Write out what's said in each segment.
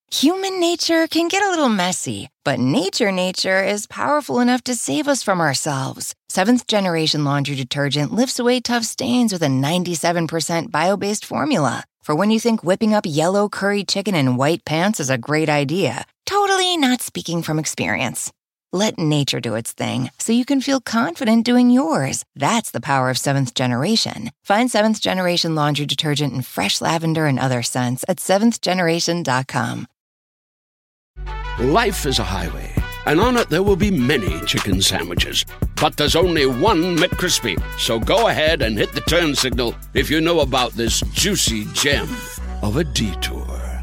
Human nature can get a little messy, but nature is powerful enough to save us from ourselves. Seventh Generation Laundry Detergent lifts away tough stains with a 97% bio-based formula. For when you think whipping up yellow curry chicken in white pants is a great idea. Totally not speaking from experience. Let nature do its thing so you can feel confident doing yours. That's the power of Seventh Generation. Find Seventh Generation Laundry Detergent in fresh lavender and other scents at seventhgeneration.com. Life is a highway, and on it there will be many chicken sandwiches. But there's only one McCrispy. So go ahead and hit the turn signal if you know about this juicy gem of a detour.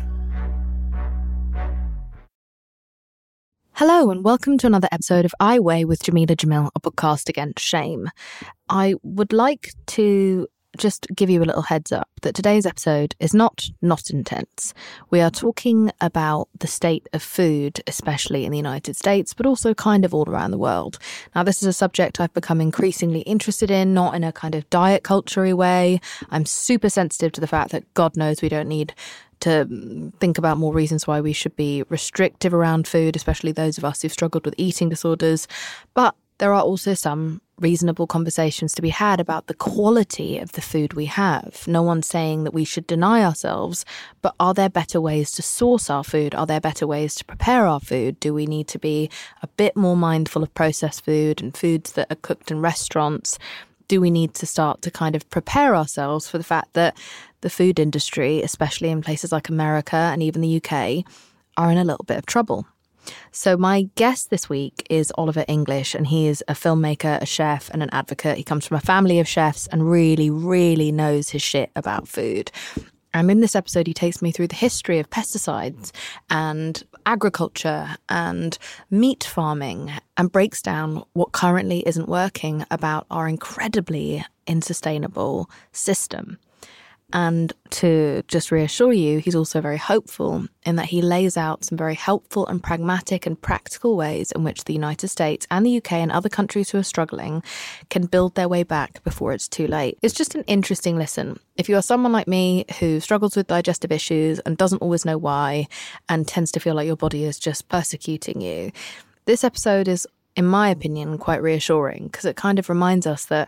Hello and welcome to another episode of I Weigh with Jameela Jamil, a podcast against shame. I would like to just give you a little heads up that today's episode is not intense. We are talking about the state of food, especially in the United States, but also kind of all around the world. Now, this is a subject I've become increasingly interested in, not in a kind of diet culture-y way. I'm super sensitive to the fact that God knows we don't need to think about more reasons why we should be restrictive around food, especially those of us who've struggled with eating disorders. But there are also some reasonable conversations to be had about the quality of the food we have. No one's saying that we should deny ourselves, but are there better ways to source our food? Are there better ways to prepare our food? Do we need to be a bit more mindful of processed food and foods that are cooked in restaurants? Do we need to start to kind of prepare ourselves for the fact that the food industry, especially in places like America and even the UK, are in a little bit of trouble? So my guest this week is Oliver English, and he is a filmmaker, a chef, and an advocate. He comes from a family of chefs and really, really knows his shit about food. And in this episode, he takes me through the history of pesticides and agriculture and meat farming and breaks down what currently isn't working about our incredibly insustainable system. And to just reassure you, he's also very hopeful in that he lays out some very helpful and pragmatic and practical ways in which the United States and the UK and other countries who are struggling can build their way back before it's too late. It's just an interesting listen. If you are someone like me who struggles with digestive issues and doesn't always know why and tends to feel like your body is just persecuting you, this episode is, in my opinion, quite reassuring because it kind of reminds us that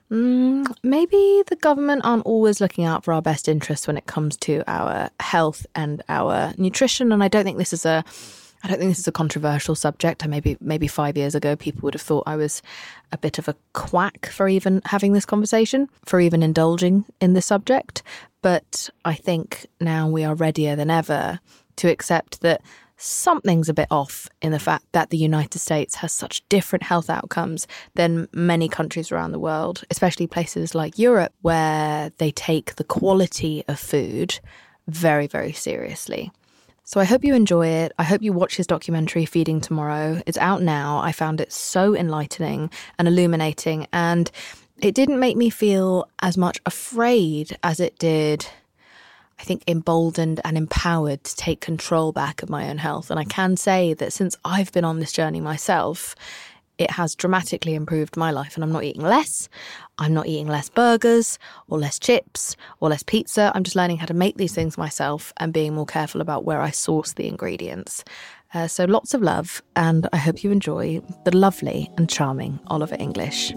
maybe the government aren't always looking out for our best interests when it comes to our health and our nutrition. And I don't think this is a controversial subject. Maybe 5 years ago, people would have thought I was a bit of a quack for even having this conversation, for even indulging in the subject. But I think now we are readier than ever to accept that something's a bit off in the fact that the United States has such different health outcomes than many countries around the world, especially places like Europe, where they take the quality of food very, very seriously. So I hope you enjoy it. I hope you watch his documentary, Feeding Tomorrow. It's out now. I found it so enlightening and illuminating, and it didn't make me feel as much afraid as it did, I think, emboldened and empowered to take control back of my own health. And I can say that since I've been on this journey myself, it has dramatically improved my life. And I'm not eating less. I'm not eating less burgers or less chips or less pizza. I'm just learning how to make these things myself and being more careful about where I source the ingredients. So lots of love, and I hope you enjoy the lovely and charming Oliver English.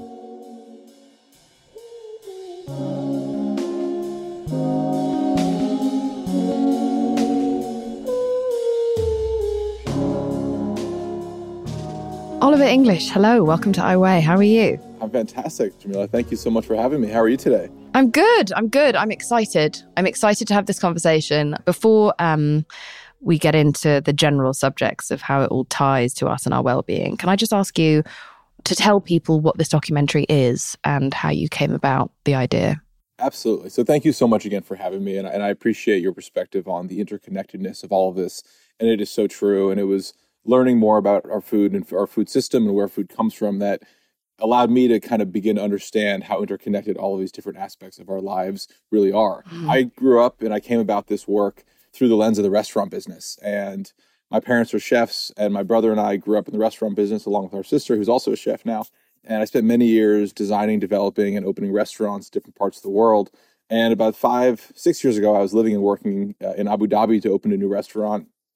Oliver English, hello, welcome to I Weigh. How are you? I'm fantastic, Jameela. Thank you so much for having me. How are you today? I'm good. I'm excited. I'm excited to have this conversation. Before we get into the general subjects of how it all ties to us and our well-being, can I just ask you to tell people what this documentary is and how you came about the idea? Absolutely. So thank you so much again for having me. And I appreciate your perspective on the interconnectedness of all of this. And it is so true. And it was learning more about our food and our food system and where food comes from that allowed me to kind of begin to understand how interconnected all of these different aspects of our lives really are. I grew up and I came about this work through the lens of the restaurant business. And my parents are chefs, and my brother and I grew up in the restaurant business along with our sister, who's also a chef now. And I spent many years designing, developing, and opening restaurants in different parts of the world. And about 5-6 years ago, I was living and working in Abu Dhabi to open a new restaurant.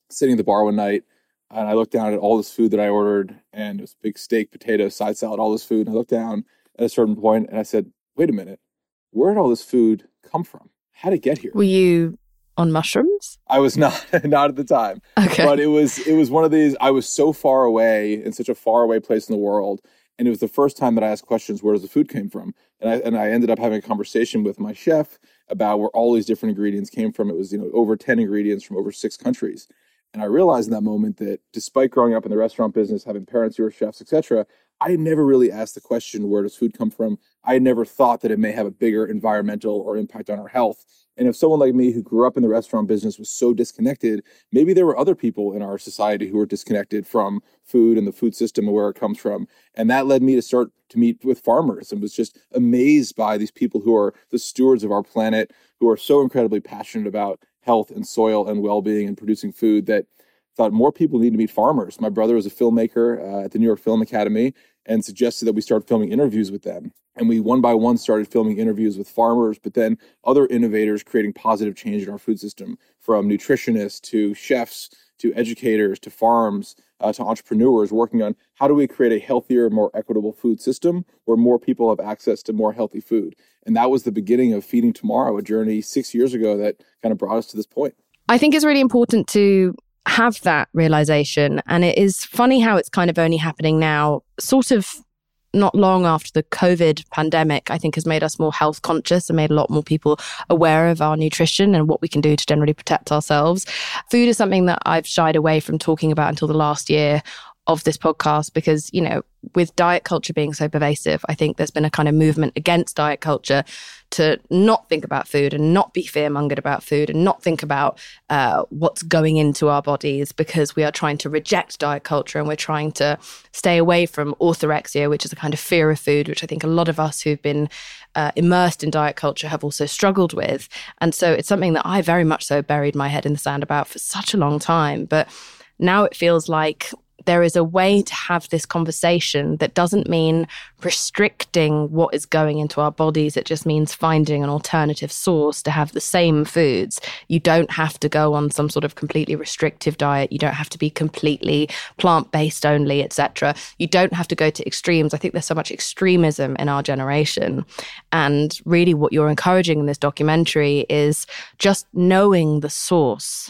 sitting at the bar one night, and I looked down at all this food that I ordered, and it was big steak, potato, side salad, all this food. And I looked down at a certain point and I said, wait a minute, where did all this food come from? How did it get here? Were you on mushrooms? I was not at the time. Okay. But it was one of these, I was so far away in such a far away place in the world. And it was the first time that I asked questions, where does the food came from? And I ended up having a conversation with my chef about where all these different ingredients came from. It was, over 10 ingredients from over 6 countries. And I realized in that moment that despite growing up in the restaurant business, having parents who were chefs, etc., I had never really asked the question, where does food come from? I had never thought that it may have a bigger environmental or impact on our health. And if someone like me who grew up in the restaurant business was so disconnected, maybe there were other people in our society who were disconnected from food and the food system and where it comes from. And that led me to start to meet with farmers and was just amazed by these people who are the stewards of our planet, who are so incredibly passionate about health and soil and well-being and producing food, that thought more people need to meet farmers. My brother was a filmmaker at the New York Film Academy and suggested that we start filming interviews with them. And we one by one started filming interviews with farmers, but then other innovators creating positive change in our food system, from nutritionists to chefs to educators to farms to entrepreneurs, working on how do we create a healthier, more equitable food system where more people have access to more healthy food. And that was the beginning of Feeding Tomorrow, a journey 6 years ago that kind of brought us to this point. I think it's really important to have that realization. And it is funny how it's kind of only happening now, sort of not long after the COVID pandemic, I think has made us more health conscious and made a lot more people aware of our nutrition and what we can do to generally protect ourselves. Food is something that I've shied away from talking about until the last year of this podcast because, with diet culture being so pervasive, I think there's been a kind of movement against diet culture to not think about food and not be fear-mongered about food and not think about what's going into our bodies, because we are trying to reject diet culture and we're trying to stay away from orthorexia, which is a kind of fear of food, which I think a lot of us who've been immersed in diet culture have also struggled with. And so it's something that I very much so buried my head in the sand about for such a long time. But now it feels like there is a way to have this conversation that doesn't mean restricting what is going into our bodies. It just means finding an alternative source to have the same foods. You don't have to go on some sort of completely restrictive diet. You don't have to be completely plant-based only, etc. You don't have to go to extremes. I think there's so much extremism in our generation. And really what you're encouraging in this documentary is just knowing the source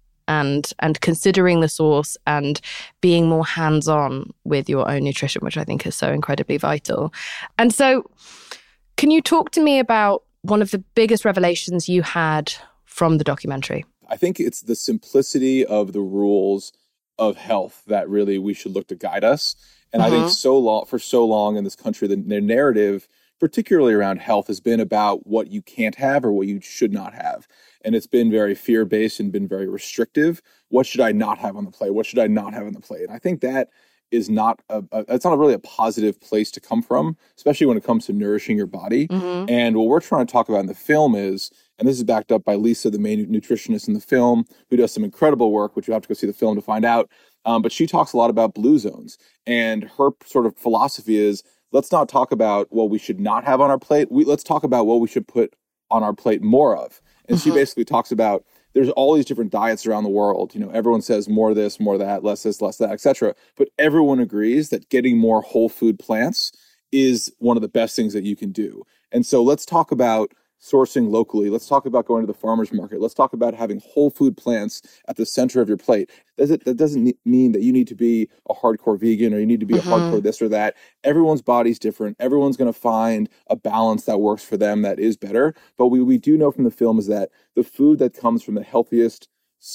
and considering the source and being more hands-on with your own nutrition, which I think is so incredibly vital. And so can you talk to me about one of the biggest revelations you had from the documentary? I think it's the simplicity of the rules of health that really we should look to guide us. And I think for so long in this country, the narrative, particularly around health, has been about what you can't have or what you should not have. And it's been very fear-based and been very restrictive. What should I not have on the plate? What should I not have on the plate? And I think that is not it's not really a positive place to come from, especially when it comes to nourishing your body. And what we're trying to talk about in the film is, and this is backed up by Lisa, the main nutritionist in the film, who does some incredible work, which you have to go see the film to find out. But she talks a lot about blue zones. And her sort of philosophy is, let's not talk about what we should not have on our plate. Let's talk about what we should put on our plate more of. And she basically talks about there's all these different diets around the world. Everyone says more this, more that, less this, less that, etc. But everyone agrees that getting more whole food plants is one of the best things that you can do. And so let's talk about sourcing locally. Let's talk about going to the farmer's market. Let's talk about having whole food plants at the center of your plate. That doesn't mean that you need to be a hardcore vegan or you need to be a hardcore this or that. Everyone's body's different. Everyone's going to find a balance that works for them that is better. But we do know from the film is that the food that comes from the healthiest,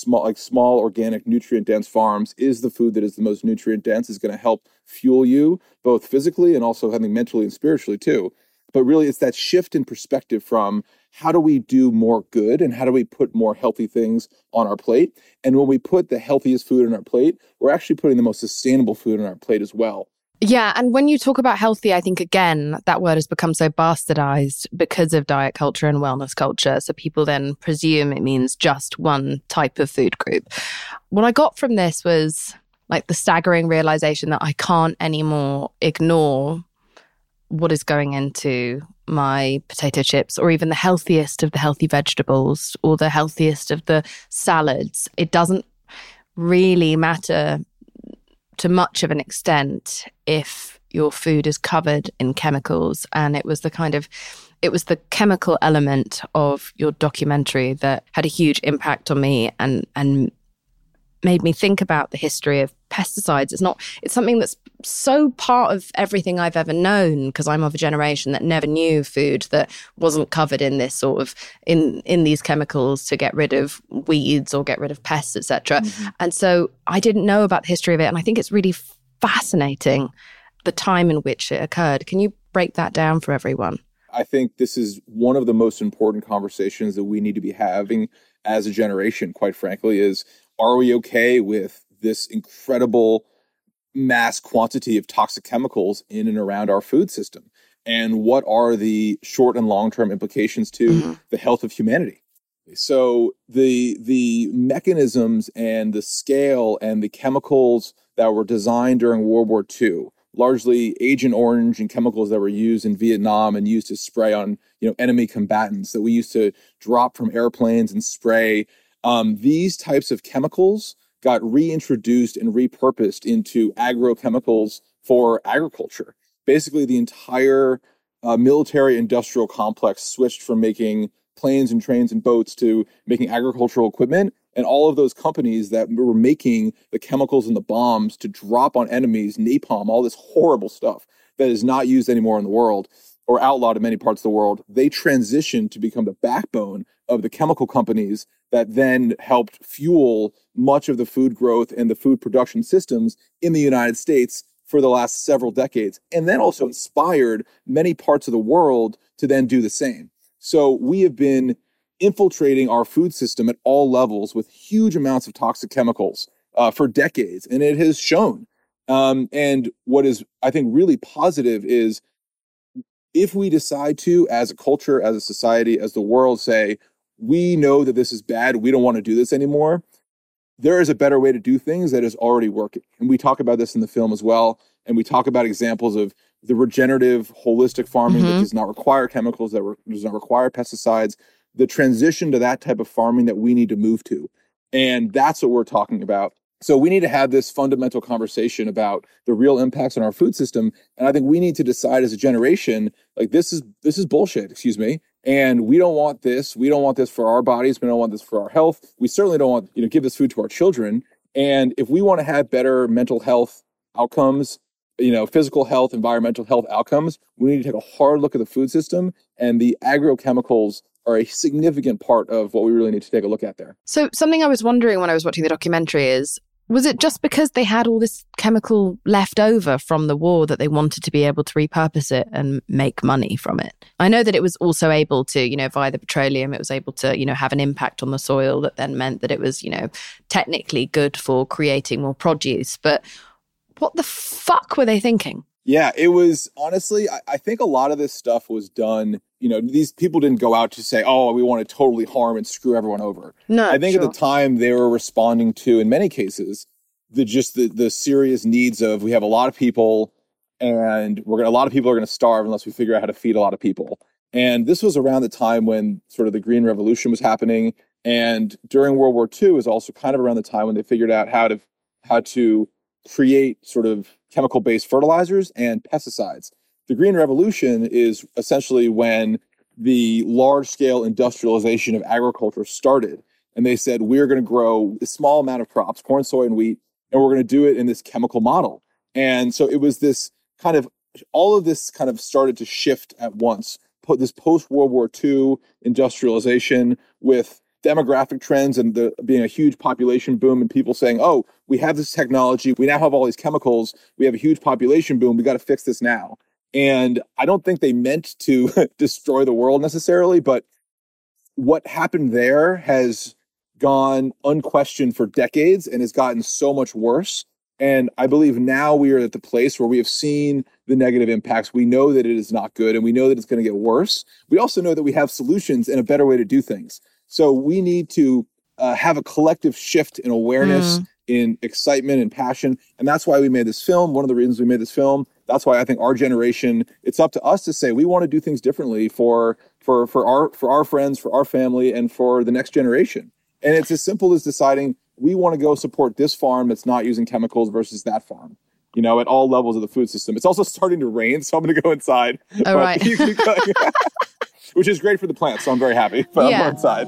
small organic nutrient dense farms is the food that is the most nutrient dense, is going to help fuel you both physically and also having mentally and spiritually too. But really, it's that shift in perspective from how do we do more good and how do we put more healthy things on our plate? And when we put the healthiest food on our plate, we're actually putting the most sustainable food on our plate as well. Yeah. And when you talk about healthy, I think, again, that word has become so bastardized because of diet culture and wellness culture. So people then presume it means just one type of food group. What I got from this was like the staggering realization that I can't anymore ignore what is going into my potato chips or even the healthiest of the healthy vegetables or the healthiest of the salads. It doesn't really matter to much of an extent if your food is covered in chemicals. And it was the chemical element of your documentary that had a huge impact on me and made me think about the history of pesticides. It's something that's so part of everything I've ever known, because I'm of a generation that never knew food that wasn't covered in this sort of, in these chemicals to get rid of weeds or get rid of pests, etc. Mm-hmm. And so I didn't know about the history of it. And I think it's really fascinating the time in which it occurred. Can you break that down for everyone? I think this is one of the most important conversations that we need to be having as a generation, quite frankly, is, are we okay with this incredible mass quantity of toxic chemicals in and around our food system? And what are the short and long-term implications to the health of humanity? So the mechanisms and the scale and the chemicals that were designed during World War II, largely Agent Orange and chemicals that were used in Vietnam and used to spray on, enemy combatants that we used to drop from airplanes and spray. These types of chemicals got reintroduced and repurposed into agrochemicals for agriculture. Basically, the entire military industrial complex switched from making planes and trains and boats to making agricultural equipment. And all of those companies that were making the chemicals and the bombs to drop on enemies, napalm, all this horrible stuff that is not used anymore in the world or outlawed in many parts of the world, they transitioned to become the backbone of the chemical companies that then helped fuel much of the food growth and the food production systems in the United States for the last several decades, and then also inspired many parts of the world to then do the same. So we have been infiltrating our food system at all levels with huge amounts of toxic chemicals for decades, and it has shown. And what is, I think, really positive is if we decide to, as a culture, as a society, as the world, say, we know that this is bad, we don't want to do this anymore, there is a better way to do things that is already working. And we talk about this in the film as well. And we talk about examples of the regenerative, holistic farming that does not require chemicals, that does not require pesticides, the transition to that type of farming that we need to move to. And that's what we're talking about. So we need to have this fundamental conversation about the real impacts on our food system. And I think we need to decide as a generation, like, this is bullshit, excuse me. And we don't want this. We don't want this for our bodies. We don't want this for our health. We certainly don't want, give this food to our children. And if we want to have better mental health outcomes, physical health, environmental health outcomes, we need to take a hard look at the food system, and the agrochemicals are a significant part of what we really need to take a look at there. So something I was wondering when I was watching the documentary is, was it just because they had all this chemical left over from the war that they wanted to be able to repurpose it and make money from it? I know that it was also able to, via the petroleum, it was able to, have an impact on the soil that then meant that it was, technically good for creating more produce. But what the fuck were they thinking? Yeah, it was, honestly, I think a lot of this stuff was done, these people didn't go out to say, oh, we want to totally harm and screw everyone over. No, I think at the time they were responding to, in many cases, the serious needs of, we have a lot of people and a lot of people are going to starve unless we figure out how to feed a lot of people. And this was around the time when sort of the Green Revolution was happening. And during World War II is also kind of around the time when they figured out how to create sort of chemical-based fertilizers and pesticides. The Green Revolution is essentially when the large-scale industrialization of agriculture started. And they said, we're going to grow a small amount of crops, corn, soy, and wheat, and we're going to do it in this chemical model. And so it was this kind of, all of this kind of started to shift at once. Put this post-World War II industrialization with demographic trends and being a huge population boom and people saying, oh, we have this technology, we now have all these chemicals, we have a huge population boom, we got to fix this now. And I don't think they meant to destroy the world necessarily, but what happened there has gone unquestioned for decades and has gotten so much worse. And I believe now we are at the place where we have seen the negative impacts. We know that it is not good and we know that it's going to get worse. We also know that we have solutions and a better way to do things. So we need to have a collective shift in awareness, in excitement and passion. And that's why we made this film. One of the reasons we made this film. That's why I think our generation, it's up to us to say we want to do things differently for our friends, for our family, and for the next generation. And it's as simple as deciding we want to go support this farm that's not using chemicals versus that farm, at all levels of the food system. It's also starting to rain, so I'm going to go inside. Oh, right. Which is great for the plants, so I'm very happy. But I'm going inside.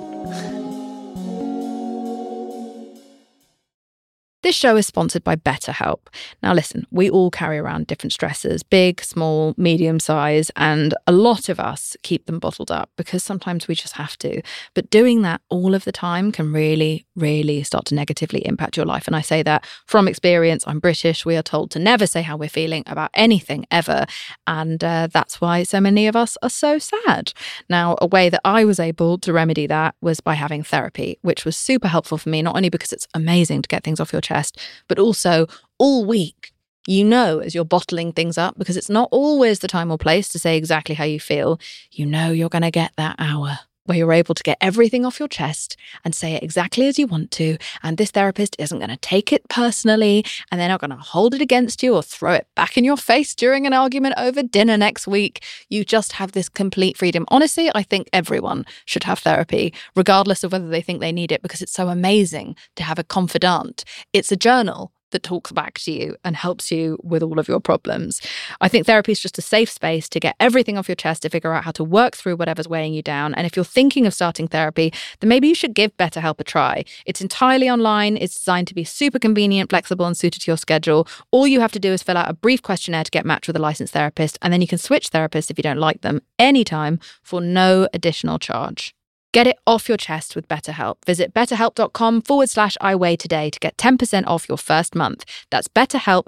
This show is sponsored by BetterHelp. Now listen, we all carry around different stressors, big, small, medium size, and a lot of us keep them bottled up because sometimes we just have to. But doing that all of the time can really, really start to negatively impact your life. And I say that from experience. I'm British. We are told to never say how we're feeling about anything ever. And that's why so many of us are so sad. Now, a way that I was able to remedy that was by having therapy, which was super helpful for me, not only because it's amazing to get things off your chest, but also all week, as you're bottling things up, because it's not always the time or place to say exactly how you feel, you're going to get that hour where you're able to get everything off your chest and say it exactly as you want to. And this therapist isn't going to take it personally, and they're not going to hold it against you or throw it back in your face during an argument over dinner next week. You just have this complete freedom. Honestly, I think everyone should have therapy, regardless of whether they think they need it, because it's so amazing to have a confidant. It's a journal that talks back to you and helps you with all of your problems. I think therapy is just a safe space to get everything off your chest, to figure out how to work through whatever's weighing you down. And if you're thinking of starting therapy, then maybe you should give BetterHelp a try. It's entirely online. It's designed to be super convenient, flexible, and suited to your schedule. All you have to do is fill out a brief questionnaire to get matched with a licensed therapist, and then you can switch therapists if you don't like them anytime for no additional charge. Get it off your chest with BetterHelp. Visit betterhelp.com/iweigh today to get 10% off your first month. That's BetterHelp,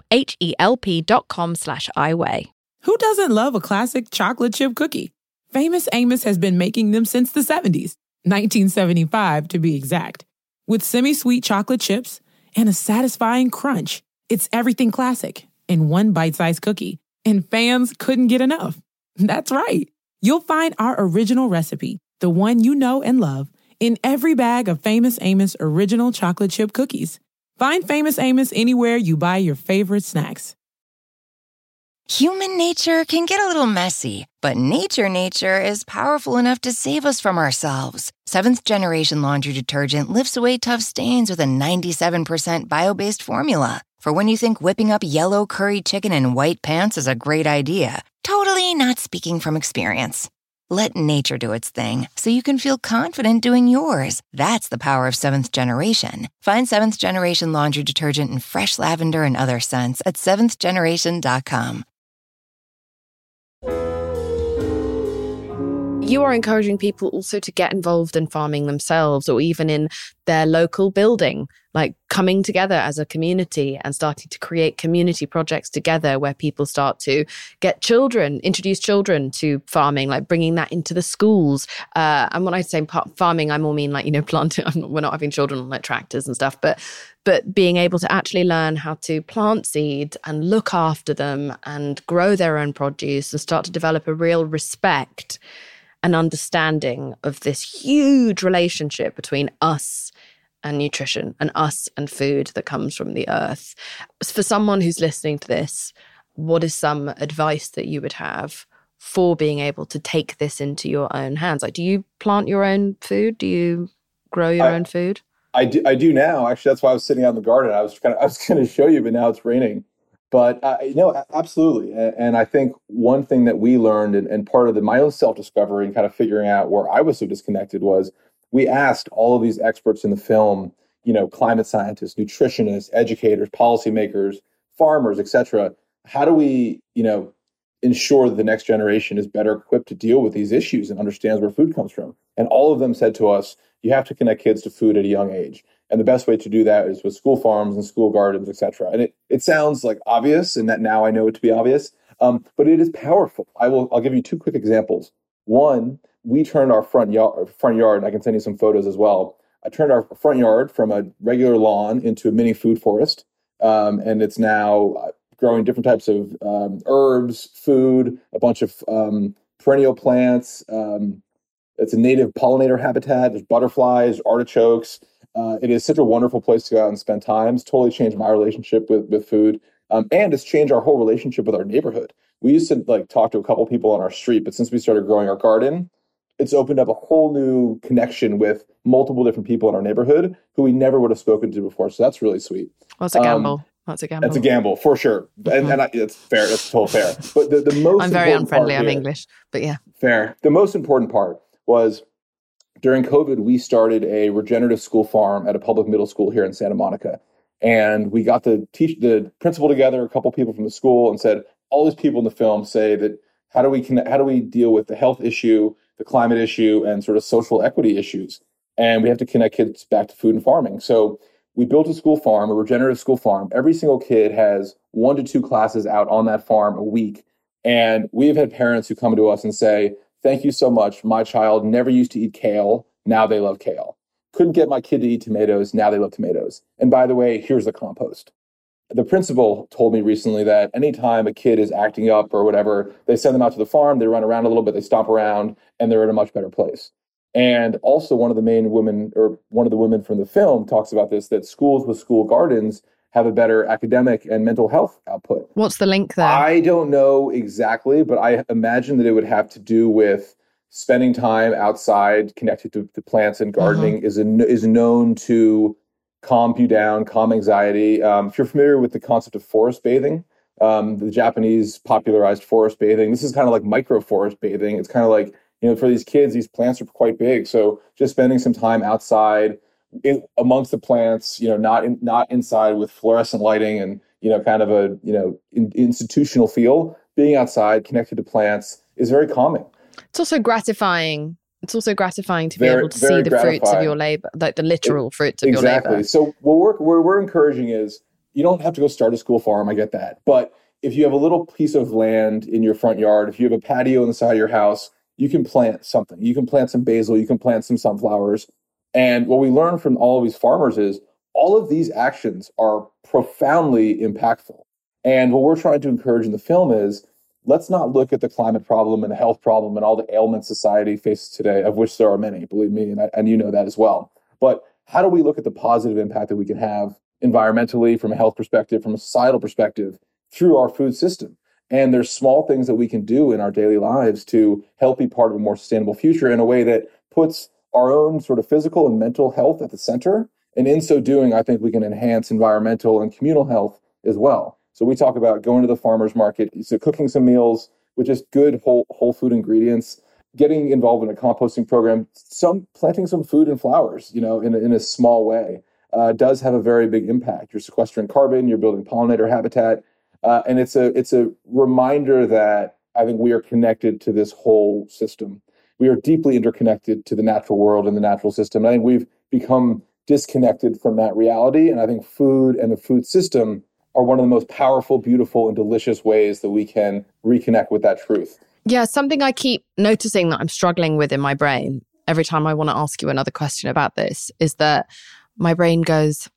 HELP.com/iweigh. Who doesn't love a classic chocolate chip cookie? Famous Amos has been making them since the 70s, 1975 to be exact. With semi-sweet chocolate chips and a satisfying crunch, it's everything classic in one bite-sized cookie, and fans couldn't get enough. That's right. You'll find our original recipe, the one you know and love, in every bag of Famous Amos original chocolate chip cookies. Find Famous Amos anywhere you buy your favorite snacks. Human nature can get a little messy, but nature is powerful enough to save us from ourselves. Seventh Generation Laundry Detergent lifts away tough stains with a 97% bio-based formula. For when you think whipping up yellow curry chicken in white pants is a great idea. Totally not speaking from experience. Let nature do its thing so you can feel confident doing yours. That's the power of Seventh Generation. Find Seventh Generation Laundry Detergent in fresh lavender and other scents at seventhgeneration.com. You are encouraging people also to get involved in farming themselves, or even in their local building, like coming together as a community and starting to create community projects together where people start to get introduce children to farming, like bringing that into the schools. And when I say farming, I more mean planting. We're not having children on like tractors and stuff, but being able to actually learn how to plant seeds and look after them and grow their own produce and start to develop a real respect and understanding of this huge relationship between us and nutrition and us and food that comes from the earth. For someone who's listening to this, what is some advice that you would have for being able to take this into your own hands? Like, do you plant your own food? Do you grow your own food? I do now. Actually, that's why I was sitting out in the garden. I was going to show you, but now it's raining. But absolutely. And I think one thing that we learned, and part of my own self-discovery and kind of figuring out where I was so disconnected, was we asked all of these experts in the film, climate scientists, nutritionists, educators, policymakers, farmers, etc. How do we, ensure that the next generation is better equipped to deal with these issues and understands where food comes from? And all of them said to us, you have to connect kids to food at a young age. And the best way to do that is with school farms and school gardens, et cetera. And it sounds like obvious, and that now I know it to be obvious, but it is powerful. I'll give you two quick examples. One, we turned our front yard, and I can send you some photos as well. I turned our front yard from a regular lawn into a mini food forest, and it's now growing different types of herbs, food, a bunch of perennial plants. It's a native pollinator habitat. There's butterflies, artichokes. It is such a wonderful place to go out and spend time. It's totally changed my relationship with food. And it's changed our whole relationship with our neighborhood. We used to talk to a couple people on our street, but since we started growing our garden, it's opened up a whole new connection with multiple different people in our neighborhood who we never would have spoken to before. So that's really sweet. Well, it's a gamble. That's a gamble. It's a gamble for sure. And it's fair. It's total fair. But the most I'm very unfriendly. I'm English, but yeah. Fair. The most important part was during COVID, we started a regenerative school farm at a public middle school here in Santa Monica. And we got the principal together, a couple people from the school, and said, all these people in the film say that how do we deal with the health issue, the climate issue, and sort of social equity issues? And we have to connect kids back to food and farming. So we built a school farm, a regenerative school farm. Every single kid has 1 to 2 classes out on that farm a week. And we've had parents who come to us and say, thank you so much. My child never used to eat kale. Now they love kale. Couldn't get my kid to eat tomatoes. Now they love tomatoes. And by the way, here's the compost. The principal told me recently that anytime a kid is acting up or whatever, they send them out to the farm, they run around a little bit, they stomp around, and they're in a much better place. And also one of the women from the film talks about this, that schools with school gardens have a better academic and mental health output. What's the link there? I don't know exactly, but I imagine that it would have to do with spending time outside connected to plants and gardening is known to calm you down, calm anxiety. If you're familiar with the concept of forest bathing, the Japanese popularized forest bathing. This is kind of like micro forest bathing. It's kind of like, for these kids, these plants are quite big. So just spending some time outside amongst the plants, not inside with fluorescent lighting and, kind of a, institutional feel, being outside connected to plants is very calming. It's also gratifying. It's also gratifying to be able to see the fruits of your labor, like the literal fruits of your labor. Exactly. So what we're encouraging is you don't have to go start a school farm. I get that. But if you have a little piece of land in your front yard, if you have a patio on the side of your house, you can plant something. You can plant some basil. You can plant some sunflowers. And what we learn from all of these farmers is all of these actions are profoundly impactful. And what we're trying to encourage in the film is, let's not look at the climate problem and the health problem and all the ailments society faces today, of which there are many, believe me, and you know that as well. But how do we look at the positive impact that we can have environmentally, from a health perspective, from a societal perspective, through our food system? And there's small things that we can do in our daily lives to help be part of a more sustainable future in a way that puts our own sort of physical and mental health at the center. And in so doing, I think we can enhance environmental and communal health as well. So we talk about going to the farmer's market, so cooking some meals with just good whole food ingredients, getting involved in a composting program, planting some food and flowers, in a small way, does have a very big impact. You're sequestering carbon, you're building pollinator habitat, and it's a reminder that I think we are connected to this whole system. We are deeply interconnected to the natural world and the natural system. And I think we've become disconnected from that reality, and I think food and the food system are one of the most powerful, beautiful, and delicious ways that we can reconnect with that truth. Yeah, something I keep noticing that I'm struggling with in my brain every time I want to ask you another question about this is that my brain goes,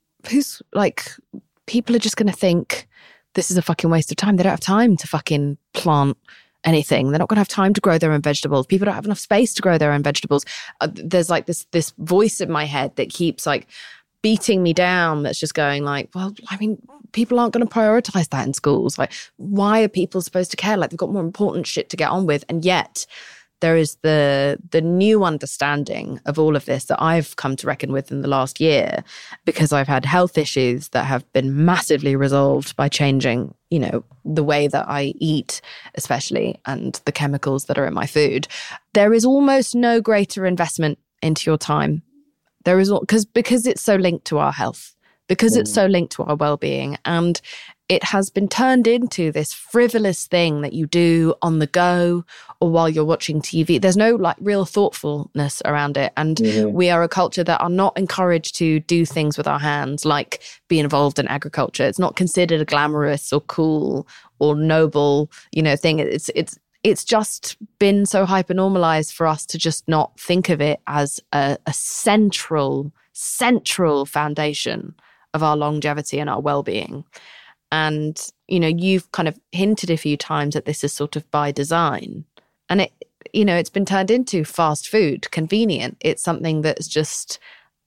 people are just going to think this is a fucking waste of time. They don't have time to fucking plant anything. They're not going to have time to grow their own vegetables. People don't have enough space to grow their own vegetables. There's like this voice in my head that keeps like beating me down, that's just going like, well, I mean, people aren't going to prioritize that in schools. Like, why are people supposed to care? Like, they've got more important shit to get on with. And yet there is the new understanding of all of this that I've come to reckon with in the last year, because I've had health issues that have been massively resolved by changing, the way that I eat, especially, and the chemicals that are in my food. There is almost no greater investment into your time. There is, because it's so linked to our health, because it's so linked to our well-being, and it has been turned into this frivolous thing that you do on the go or while you're watching TV. There's no like real thoughtfulness around it. And we are a culture that are not encouraged to do things with our hands, like be involved in agriculture. It's not considered a glamorous or cool or noble, thing. It's just been so hyper-normalized for us to just not think of it as a central foundation of our longevity and our well-being. And, you've kind of hinted a few times that this is sort of by design. And it's been turned into fast food, convenient. It's something that's just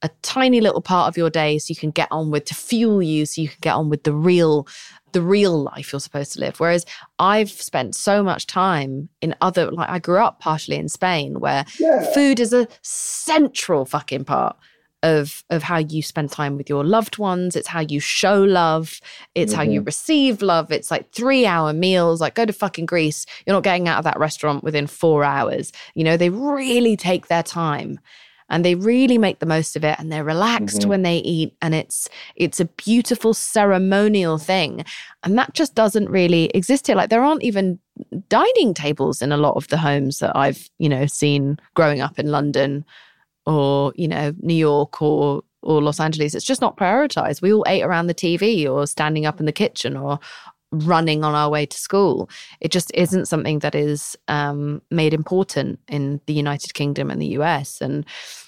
a tiny little part of your day so you can get on with, to fuel you so you can get on with the real life you're supposed to live. Whereas I've spent so much time in other, like I grew up partially in Spain where food is a central fucking part of how you spend time with your loved ones. It's how you show love. It's how you receive love. It's like 3-hour meals. Like, go to fucking Greece. You're not getting out of that restaurant within 4 hours. You know, they really take their time and they really make the most of it, and they're relaxed when they eat, and it's a beautiful ceremonial thing. And that just doesn't really exist here. Like, there aren't even dining tables in a lot of the homes that I've, you know, seen growing up in London or, you know, New York or Los Angeles. It's just not prioritized. We all ate around the TV or standing up in the kitchen or running on our way to school. It just isn't something that is made important in the United Kingdom and the US. And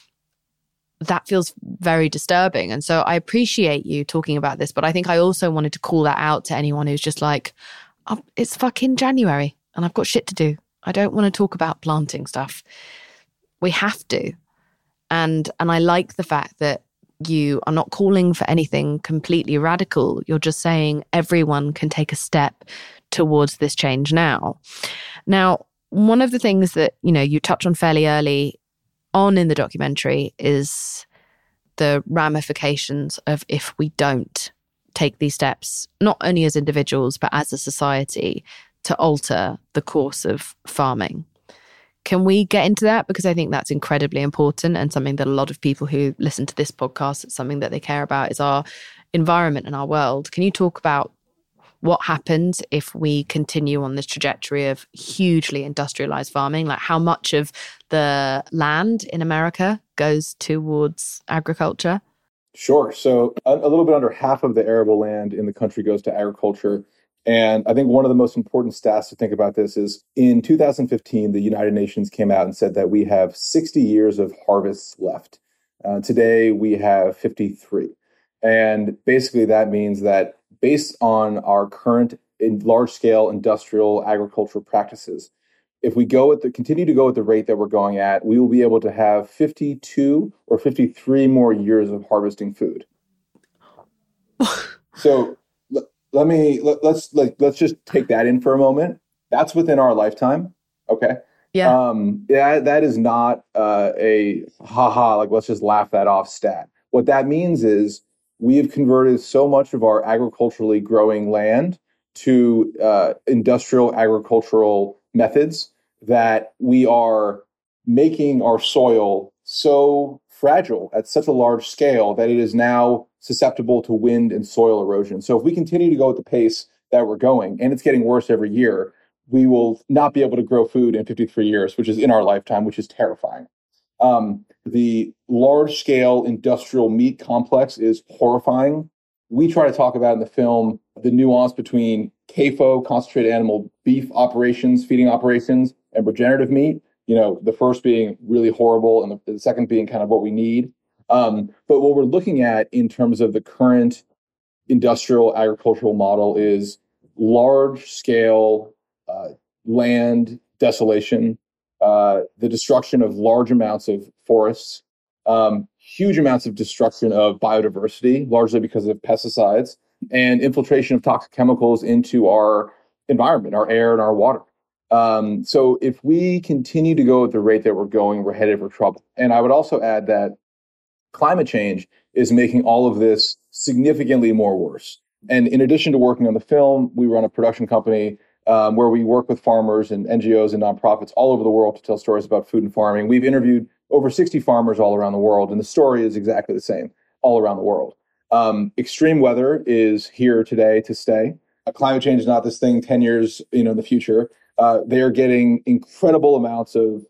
that feels very disturbing. And so I appreciate you talking about this, but I think I also wanted to call that out to anyone who's just like, oh, it's fucking January and I've got shit to do. I don't want to talk about planting stuff. We have to. And I like the fact that you are not calling for anything completely radical. You're just saying everyone can take a step towards this change now. Now, one of the things that, you know, you touch on fairly early on in the documentary is the ramifications of if we don't take these steps, not only as individuals, but as a society, to alter the course of farming. Can we get into that? Because I think that's incredibly important and something that a lot of people who listen to this podcast, it's something that they care about, is our environment and our world. Can you talk about what happens if we continue on this trajectory of hugely industrialized farming? Like, how much of the land in America goes towards agriculture? Sure. So a little bit under half of the arable land in the country goes to agriculture. And I think one of the most important stats to think about this is in 2015, the United Nations came out and said that we have 60 years of harvests left. Today, we have 53. And basically that means that based on our current large-scale industrial agricultural practices, if we continue to go at the rate that we're going at, we will be able to have 52 or 53 more years of harvesting food. So let's just take that in for a moment. That's within our lifetime. Okay. Yeah. That is not a like let's just laugh that off stat. What that means is we have converted so much of our agriculturally growing land to industrial agricultural methods that we are making our soil so fragile at such a large scale that it is now susceptible to wind and soil erosion. So if we continue to go at the pace that we're going, and it's getting worse every year, we will not be able to grow food in 53 years, which is in our lifetime, which is terrifying. The large-scale industrial meat complex is horrifying. We try to talk about in the film the nuance between CAFO, concentrated animal beef operations, feeding operations, and regenerative meat. You know, the first being really horrible and the second being kind of what we need. But what we're looking at in terms of the current industrial agricultural model is large-scale land desolation, the destruction of large amounts of forests, huge amounts of destruction of biodiversity, largely because of pesticides, and infiltration of toxic chemicals into our environment, our air and our water. So if we continue to go at the rate that we're going, we're headed for trouble. And I would also add that climate change is making all of this significantly more worse. And in addition to working on the film, we run a production company where we work with farmers and NGOs and nonprofits all over the world to tell stories about food and farming. We've interviewed over 60 farmers all around the world, and the story is exactly the same all around the world. Extreme weather is here today to stay. Climate change is not this thing 10 years in the future. They are getting incredible amounts of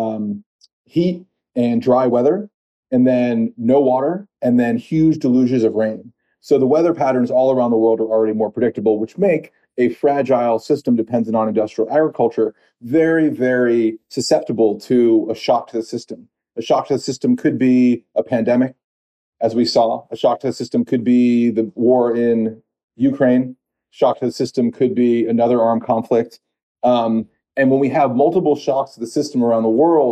heat and dry weather, and then no water, and then huge deluges of rain. So the weather patterns all around the world are already more predictable, which make a fragile system dependent on industrial agriculture very, very susceptible to a shock to the system. A shock to the system could be a pandemic, as we saw. A shock to the system could be the war in Ukraine. Shock to the system could be another armed conflict. And when we have multiple shocks to the system around the world,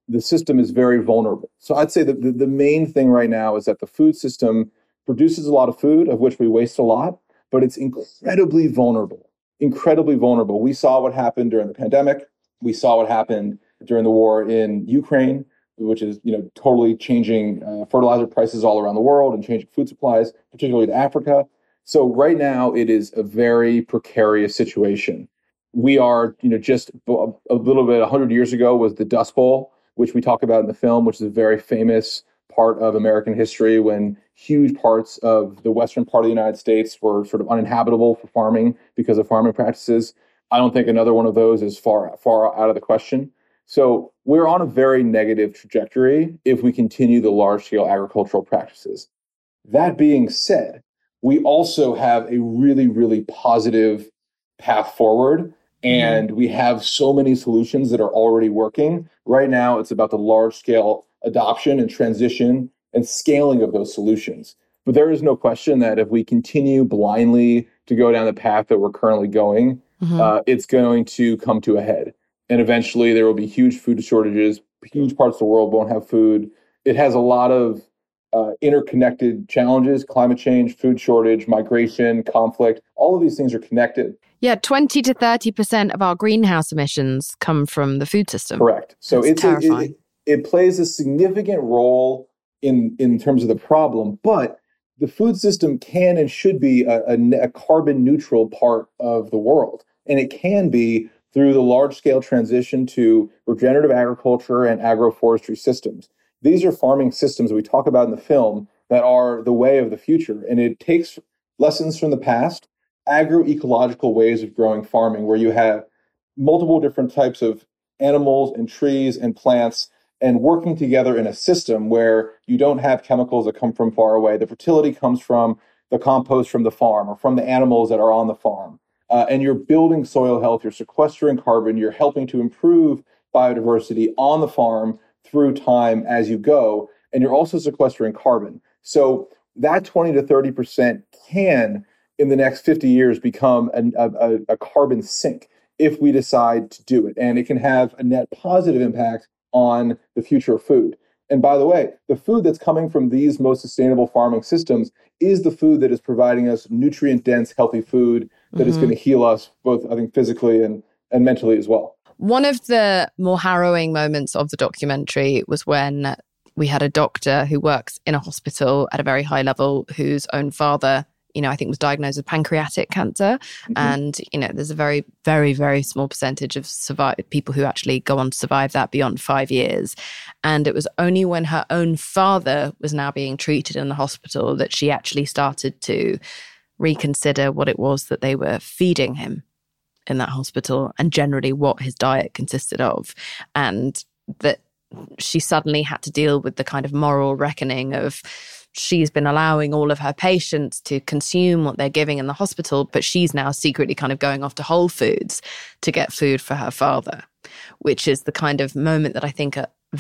the system is very vulnerable. So I'd say that the main thing right now is that the food system produces a lot of food, of which we waste a lot, but it's incredibly vulnerable, incredibly vulnerable. We saw what happened during the pandemic. We saw what happened during the war in Ukraine, which is, totally changing fertilizer prices all around the world and changing food supplies, particularly to Africa. So right now it is a very precarious situation. We are, just a little bit 100 years ago was the Dust Bowl, which we talk about in the film, which is a very famous part of American history when huge parts of the western part of the United States were sort of uninhabitable for farming because of farming practices. I don't think another one of those is far out of the question. So we're on a very negative trajectory if we continue the large-scale agricultural practices. That being said, we also have a really, really positive path forward, and we have so many solutions that are already working. Right now, it's about the large-scale adoption and transition and scaling of those solutions. But there is no question that if we continue blindly to go down the path that we're currently going, it's going to come to a head. And eventually there will be huge food shortages. Huge parts of the world won't have food. It has a lot of interconnected challenges: climate change, food shortage, migration, conflict. All of these things are connected. Yeah, 20 to 30% of our greenhouse emissions come from the food system. Correct. So it's terrifying. It plays a significant role in terms of the problem, but the food system can and should be a carbon neutral part of the world. And it can be through the large-scale transition to regenerative agriculture and agroforestry systems. These are farming systems that we talk about in the film that are the way of the future. And it takes lessons from the past, agroecological ways of growing farming, where you have multiple different types of animals and trees and plants and working together in a system where you don't have chemicals that come from far away. The fertility comes from the compost from the farm or from the animals that are on the farm. And you're building soil health, you're sequestering carbon, you're helping to improve biodiversity on the farm through time as you go, and you're also sequestering carbon. So that 20 to 30% can, in the next 50 years, become a carbon sink if we decide to do it. And it can have a net positive impact on the future of food. And by the way, the food that's coming from these most sustainable farming systems is the food that is providing us nutrient-dense, healthy food that is going to heal us both, I think, physically and mentally as well. One of the more harrowing moments of the documentary was when we had a doctor who works in a hospital at a very high level whose own father, I think was diagnosed with pancreatic cancer. And, there's a very, very, very small percentage of people who actually go on to survive that beyond 5 years. And it was only when her own father was now being treated in the hospital that she actually started to reconsider what it was that they were feeding him in that hospital and generally what his diet consisted of. And that she suddenly had to deal with the kind of moral reckoning of she's been allowing all of her patients to consume what they're giving in the hospital, but she's now secretly kind of going off to Whole Foods to get food for her father, which is the kind of moment that I think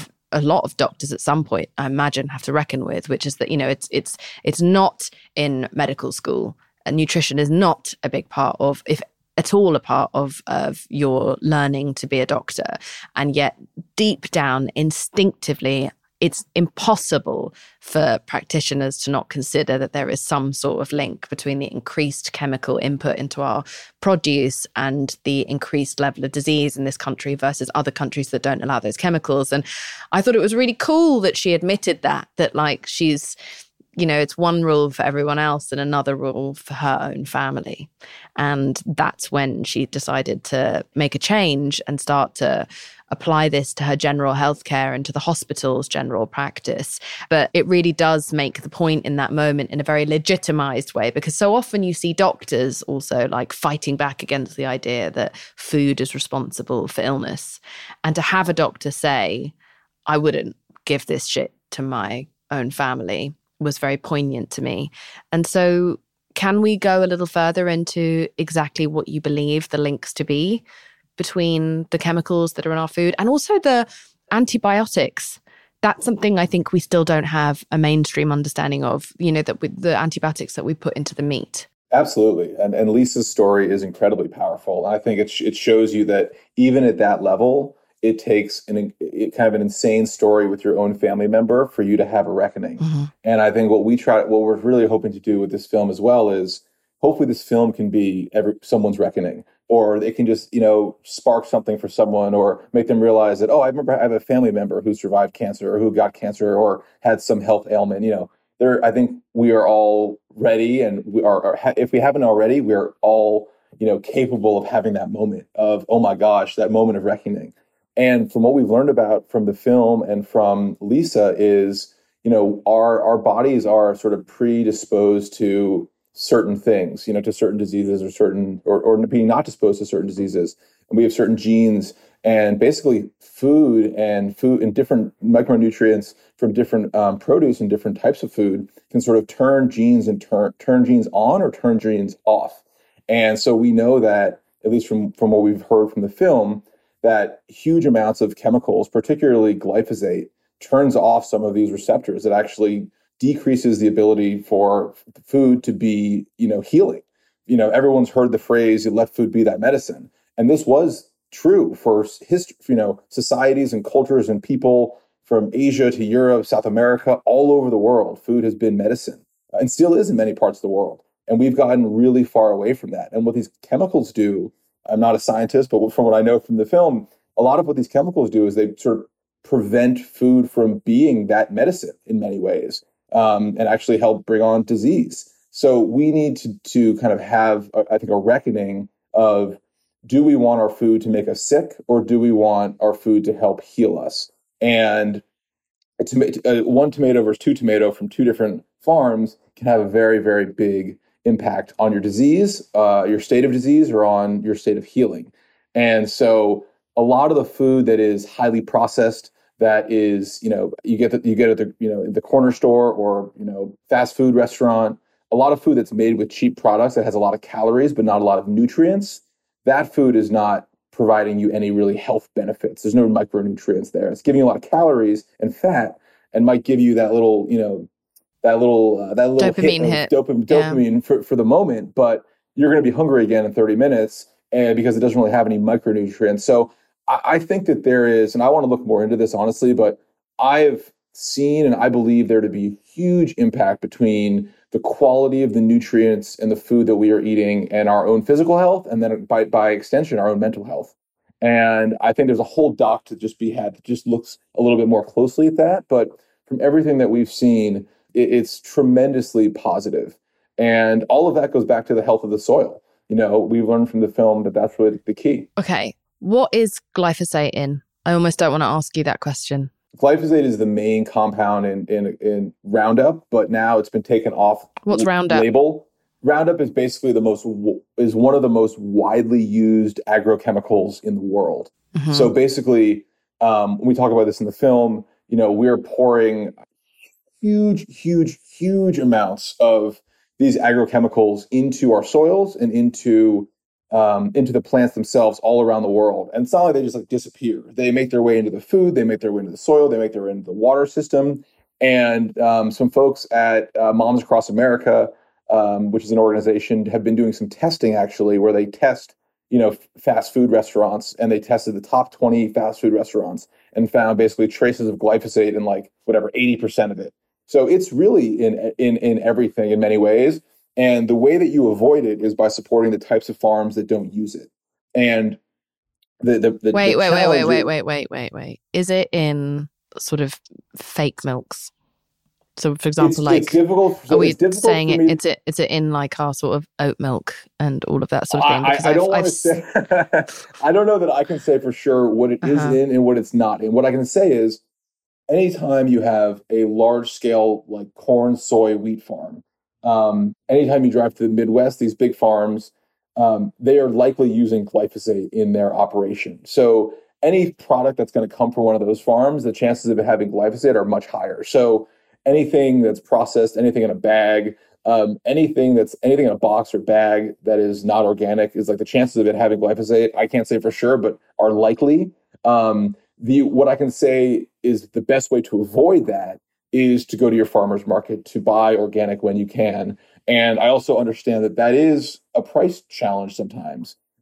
a lot of doctors at some point, I imagine, have to reckon with, which is that, it's not in medical school. And nutrition is not a big part of, if at all a part of your learning to be a doctor. And yet deep down, instinctively, it's impossible for practitioners to not consider that there is some sort of link between the increased chemical input into our produce and the increased level of disease in this country versus other countries that don't allow those chemicals. And I thought it was really cool that she admitted that she's, it's one rule for everyone else and another rule for her own family. And that's when she decided to make a change and start to apply this to her general healthcare and to the hospital's general practice. But it really does make the point in that moment in a very legitimized way, because so often you see doctors also fighting back against the idea that food is responsible for illness. And to have a doctor say, I wouldn't give this shit to my own family, was very poignant to me. And so can we go a little further into exactly what you believe the links to be between the chemicals that are in our food and also the antibiotics? That's something I think we still don't have a mainstream understanding of, that with the antibiotics that we put into the meat. Absolutely. And Lisa's story is incredibly powerful. I think it shows you that even at that level, it takes kind of an insane story with your own family member for you to have a reckoning. And I think what we're really hoping to do with this film as well is hopefully this film can be someone's reckoning, or it can just, spark something for someone, or make them realize that, oh, I remember I have a family member who survived cancer, or who got cancer, or had some health ailment. I think we are all ready, and if we haven't already, we are all, capable of having that moment of, oh my gosh, that moment of reckoning. And from what we've learned about from the film and from Lisa is, our bodies are sort of predisposed to certain things, to certain diseases, or being not disposed to certain diseases. And we have certain genes, and basically food and different micronutrients from different produce and different types of food can sort of turn genes on or turn genes off. And so we know that, at least from what we've heard from the film, that huge amounts of chemicals, particularly glyphosate, turns off some of these receptors. That actually decreases the ability for food to be, healing. Everyone's heard the phrase, you let food be that medicine. And this was true for history, societies and cultures and people from Asia to Europe, South America, all over the world. Food has been medicine, and still is in many parts of the world. And we've gotten really far away from that. And what these chemicals do, I'm not a scientist, but from what I know from the film, a lot of what these chemicals do is they sort of prevent food from being that medicine in many ways, and actually help bring on disease. So we need to kind of have, I think, a reckoning of, do we want our food to make us sick, or do we want our food to help heal us? And one tomato versus two tomato from two different farms can have a very, very big impact on your disease, your state of disease, or on your state of healing. And so a lot of the food that is highly processed, that is, you get at the corner store or, fast food restaurant, a lot of food that's made with cheap products that has a lot of calories, but not a lot of nutrients, that food is not providing you any really health benefits. There's no micronutrients there. It's giving you a lot of calories and fat, and might give you that little, that little dopamine hit. Dopamine for the moment, but you're going to be hungry again in 30 minutes, and because it doesn't really have any micronutrients. So I think that there is, and I want to look more into this honestly, but I've seen and I believe there to be a huge impact between the quality of the nutrients and the food that we are eating and our own physical health, and then by extension, our own mental health. And I think there's a whole doc to just be had that just looks a little bit more closely at that. But from everything that we've seen, it's tremendously positive. And all of that goes back to the health of the soil. We learned from the film that that's really the key. Okay. What is glyphosate in? I almost don't want to ask you that question. Glyphosate is the main compound in Roundup, but now it's been taken off. What's Roundup? Label. Roundup is basically one of the most widely used agrochemicals in the world. Mm-hmm. So basically, when we talk about this in the film, we're pouring huge amounts of these agrochemicals into our soils and into the plants themselves all around the world. And it's not like they just disappear. They make their way into the food, they make their way into the soil, they make their way into the water system. And some folks at Moms Across America, which is an organization, have been doing some testing actually, where they test, fast food restaurants, and they tested the top 20 fast food restaurants and found basically traces of glyphosate in 80% of it. So it's really in everything in many ways. And the way that you avoid it is by supporting the types of farms that don't use it. And Wait. Is it in sort of fake milks? So, for example, it's difficult. Are we saying it's in our sort of oat milk and all of that sort of thing? I don't want to say. I don't know that I can say for sure what it is in and what it's not in. What I can say is, anytime you have a large scale corn, soy, wheat farm, anytime you drive to the Midwest, these big farms, they are likely using glyphosate in their operation. So any product that's going to come from one of those farms, the chances of it having glyphosate are much higher. So anything that's processed, anything in a bag, anything in a box or bag that is not organic, is the chances of it having glyphosate, I can't say for sure, but are likely. What I can say is the best way to avoid that is to go to your farmer's market to buy organic when you can. And I also understand that is a price challenge sometimes.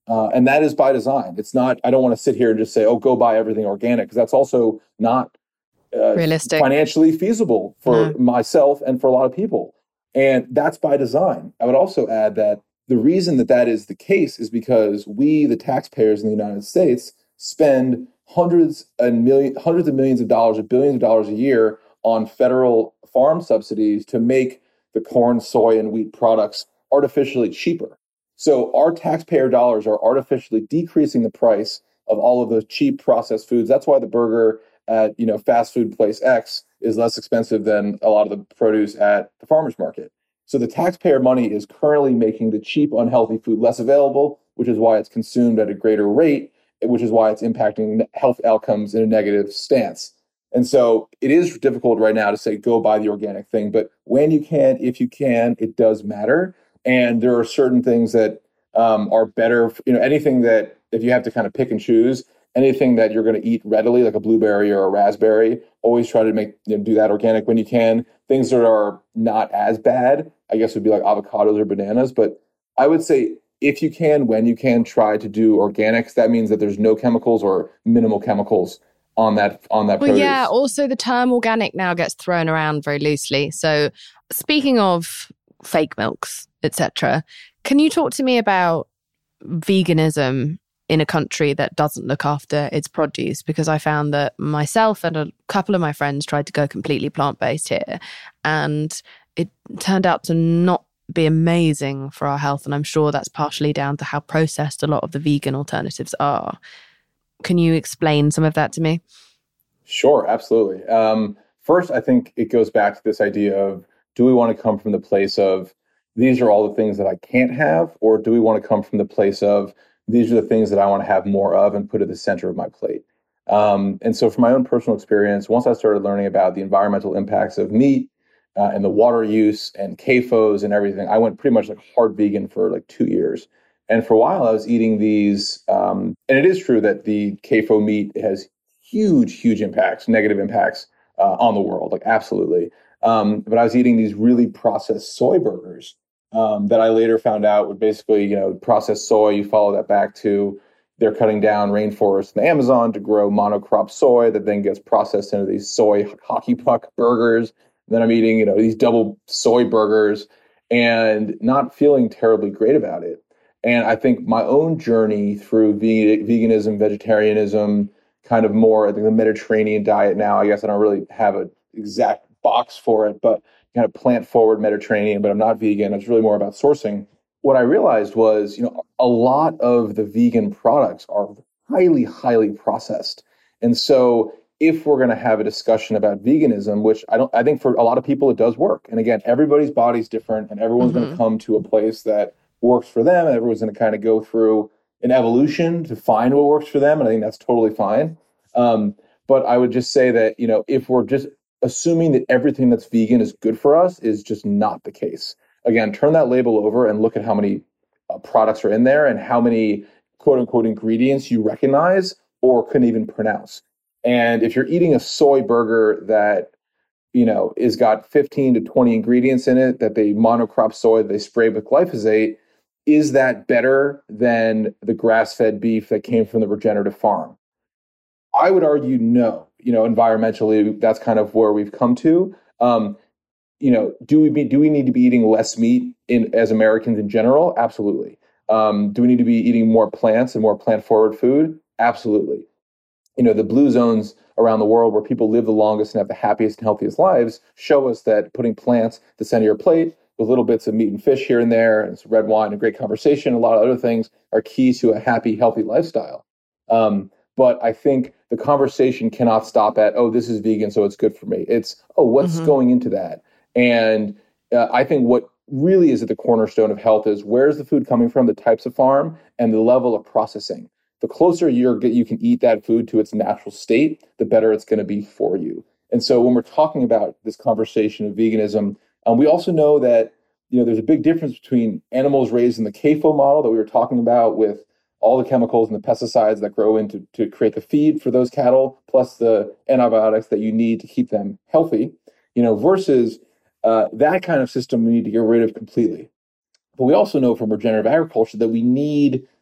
And that is by design. It's not, I don't want to sit here and just say, oh, go buy everything organic, because that's also not realistic, financially feasible for myself and for a lot of people. And that's by design. I would also add that the reason that that is the case is because we, the taxpayers in the United States, spend hundreds of millions of dollars or billions of dollars a year on federal farm subsidies to make the corn, soy, and wheat products artificially cheaper. So our taxpayer dollars are artificially decreasing the price of all of those cheap processed foods. That's why the burger at fast food place X is less expensive than a lot of the produce at the farmer's market. So the taxpayer money is currently making the cheap, unhealthy food less available, which is why it's consumed at a greater rate, which is why it's impacting health outcomes in a negative stance. And so it is difficult right now to say, go buy the organic thing. But when you can, if you can, it does matter. And there are certain things that are better, anything that if you have to kind of pick and choose, anything that you're going to eat readily, like a blueberry or a raspberry, always try to do that organic when you can. Things that are not as bad, I guess, would be like avocados or bananas. But I would say if you can, when you can, try to do organics. That means that there's no chemicals or minimal chemicals on that produce. Well, yeah, also the term organic now gets thrown around very loosely. So speaking of fake milks, etc., can you talk to me about veganism in a country that doesn't look after its produce? Because I found that myself and a couple of my friends tried to go completely plant-based here, and it turned out to not be amazing for our health. And I'm sure that's partially down to how processed a lot of the vegan alternatives are. Can you explain some of that to me? Sure, absolutely. First, I think it goes back to this idea of, do we want to come from the place of, these are all the things that I can't have, or do we want to come from the place of, these are the things that I want to have more of and put at the center of my plate? And so from my own personal experience, once I started learning about the environmental impacts of meat and the water use and CAFOs and everything, I went pretty much like hard vegan for like 2 years. And for a while I was eating these, and it is true that the CAFO meat has huge impacts, negative impacts on the world, like absolutely. But I was eating these really processed soy burgers that I later found out would basically, processed soy. You follow that back to they're cutting down rainforests in the Amazon to grow monocrop soy that then gets processed into these soy hockey puck burgers. And then I'm eating, these double soy burgers and not feeling terribly great about it. And I think my own journey through veganism, vegetarianism, kind of more, I think the Mediterranean diet now, I guess I don't really have an exact box for it, but kind of plant-forward Mediterranean, but I'm not vegan. It's really more about sourcing. What I realized was, a lot of the vegan products are highly processed. And so if we're going to have a discussion about veganism, which I think for a lot of people it does work. And again, everybody's body's different and everyone's going to come to a place that works for them, and everyone's going to kind of go through an evolution to find what works for them. And I think that's totally fine. But I would just say that, if we're just assuming that everything that's vegan is good for us is just not the case. Again, turn that label over and look at how many products are in there and how many quote unquote ingredients you recognize or couldn't even pronounce. And if you're eating a soy burger that, is got 15 to 20 ingredients in it, that they monocrop soy, they spray with glyphosate, is that better than the grass-fed beef that came from the regenerative farm? I would argue no. Environmentally, that's kind of where we've come to. Do we need to be eating less meat as Americans in general? Absolutely. Do we need to be eating more plants and more plant-forward food? Absolutely. The blue zones around the world where people live the longest and have the happiest and healthiest lives show us that putting plants at the center of your plate with little bits of meat and fish here and there, and some red wine and great conversation, a lot of other things are key to a happy, healthy lifestyle. But I think the conversation cannot stop at, oh, this is vegan, so it's good for me. It's, oh, what's going into that? And I think what really is at the cornerstone of health is, where's the food coming from, the types of farm, and the level of processing. The closer you can eat that food to its natural state, the better it's going to be for you. And so when we're talking about this conversation of veganism, we also know that there's a big difference between animals raised in the CAFO model that we were talking about, with all the chemicals and the pesticides that grow into to create the feed for those cattle, plus the antibiotics that you need to keep them healthy, versus that kind of system we need to get rid of completely. But we also know from regenerative agriculture that we need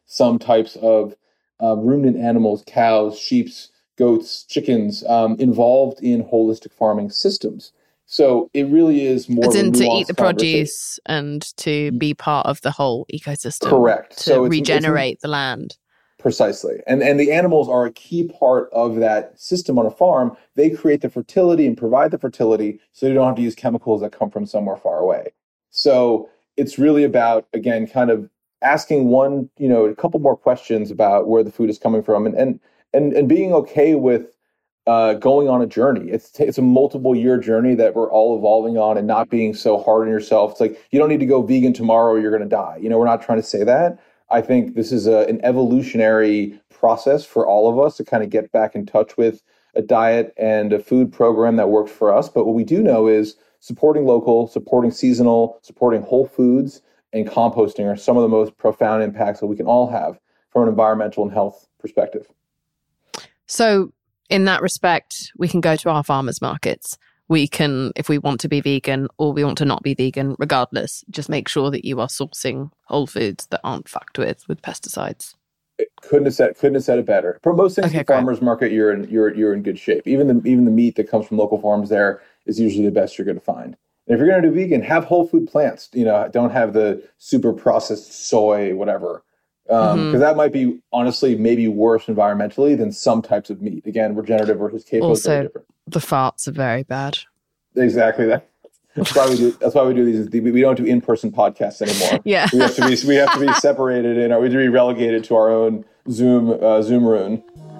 some types of ruminant animals, cows, sheep, goats, chickens, involved in holistic farming systems. So it really is more as in to eat the produce and to be part of the whole ecosystem. Correct. To regenerate the land. Precisely. And the animals are a key part of that system on a farm. They create the fertility and provide the fertility so you don't have to use chemicals that come from somewhere far away. So it's really about, again, kind of asking a couple more questions about where the food is coming from and being okay with going on a journey. It's a multiple year journey that we're all evolving on, and not being so hard on yourself. It's like, you don't need to go vegan tomorrow or you're going to die. We're not trying to say that. I think this is an evolutionary process for all of us to kind of get back in touch with a diet and a food program that works for us. But what we do know is supporting local, supporting seasonal, supporting whole foods, and composting are some of the most profound impacts that we can all have from an environmental and health perspective. So in that respect, we can go to our farmers markets. We can, if we want to be vegan or we want to not be vegan, regardless, just make sure that you are sourcing whole foods that aren't fucked with pesticides. Couldn't have said it better. For most things, the farmers market, you're in good shape. Even the meat that comes from local farms there is usually the best you're going to find. And if you're going to do vegan, have whole food plants. Don't have the super processed soy, whatever. Because that might be, honestly, maybe worse environmentally than some types of meat. Again, regenerative versus CAFO is very different. The farts are very bad. Exactly that. That's why we do these. We don't do in-person podcasts anymore. Yeah, we have to be separated, and we have to be relegated to our own Zoom room.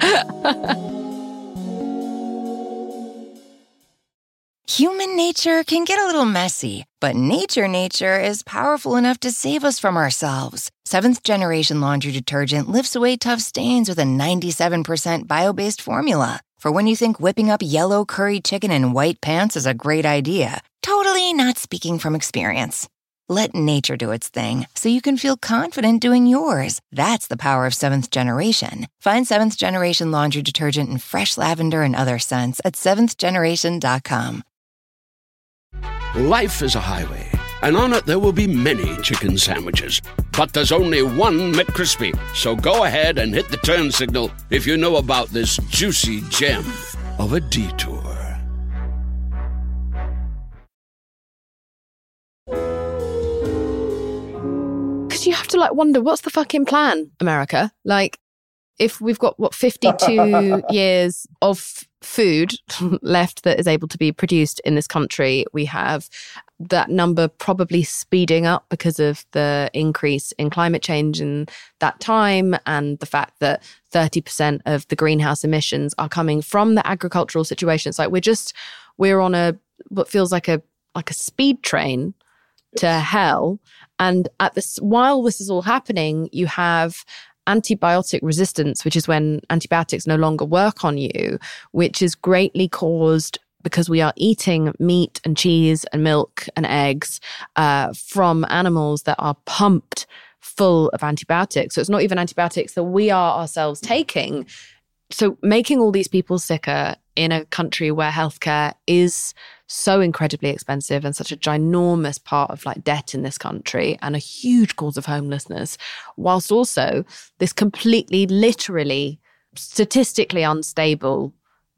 Human nature can get a little messy, but nature is powerful enough to save us from ourselves. Seventh Generation Laundry Detergent lifts away tough stains with a 97% bio-based formula. For when you think whipping up yellow curry chicken in white pants is a great idea. Totally not speaking from experience. Let nature do its thing so you can feel confident doing yours. That's the power of Seventh Generation. Find Seventh Generation Laundry Detergent in fresh lavender and other scents at seventhgeneration.com. Life is a highway, and on it there will be many chicken sandwiches. But there's only one McCrispy. So go ahead and hit the turn signal if you know about this juicy gem of a detour. Because you have to wonder, what's the fucking plan, America? If we've got 52 years of food left that is able to be produced in this country, we have that number probably speeding up because of the increase in climate change in that time, and the fact that 30% of the greenhouse emissions are coming from the agricultural situation. It's we're on what feels like a speed train to hell. And while this is all happening, you have antibiotic resistance, which is when antibiotics no longer work on you, which is greatly caused because we are eating meat and cheese and milk and eggs from animals that are pumped full of antibiotics. So it's not even antibiotics that we are ourselves taking. So making all these people sicker in a country where healthcare is so incredibly expensive and such a ginormous part of debt in this country and a huge cause of homelessness, whilst also this completely, literally, statistically unstable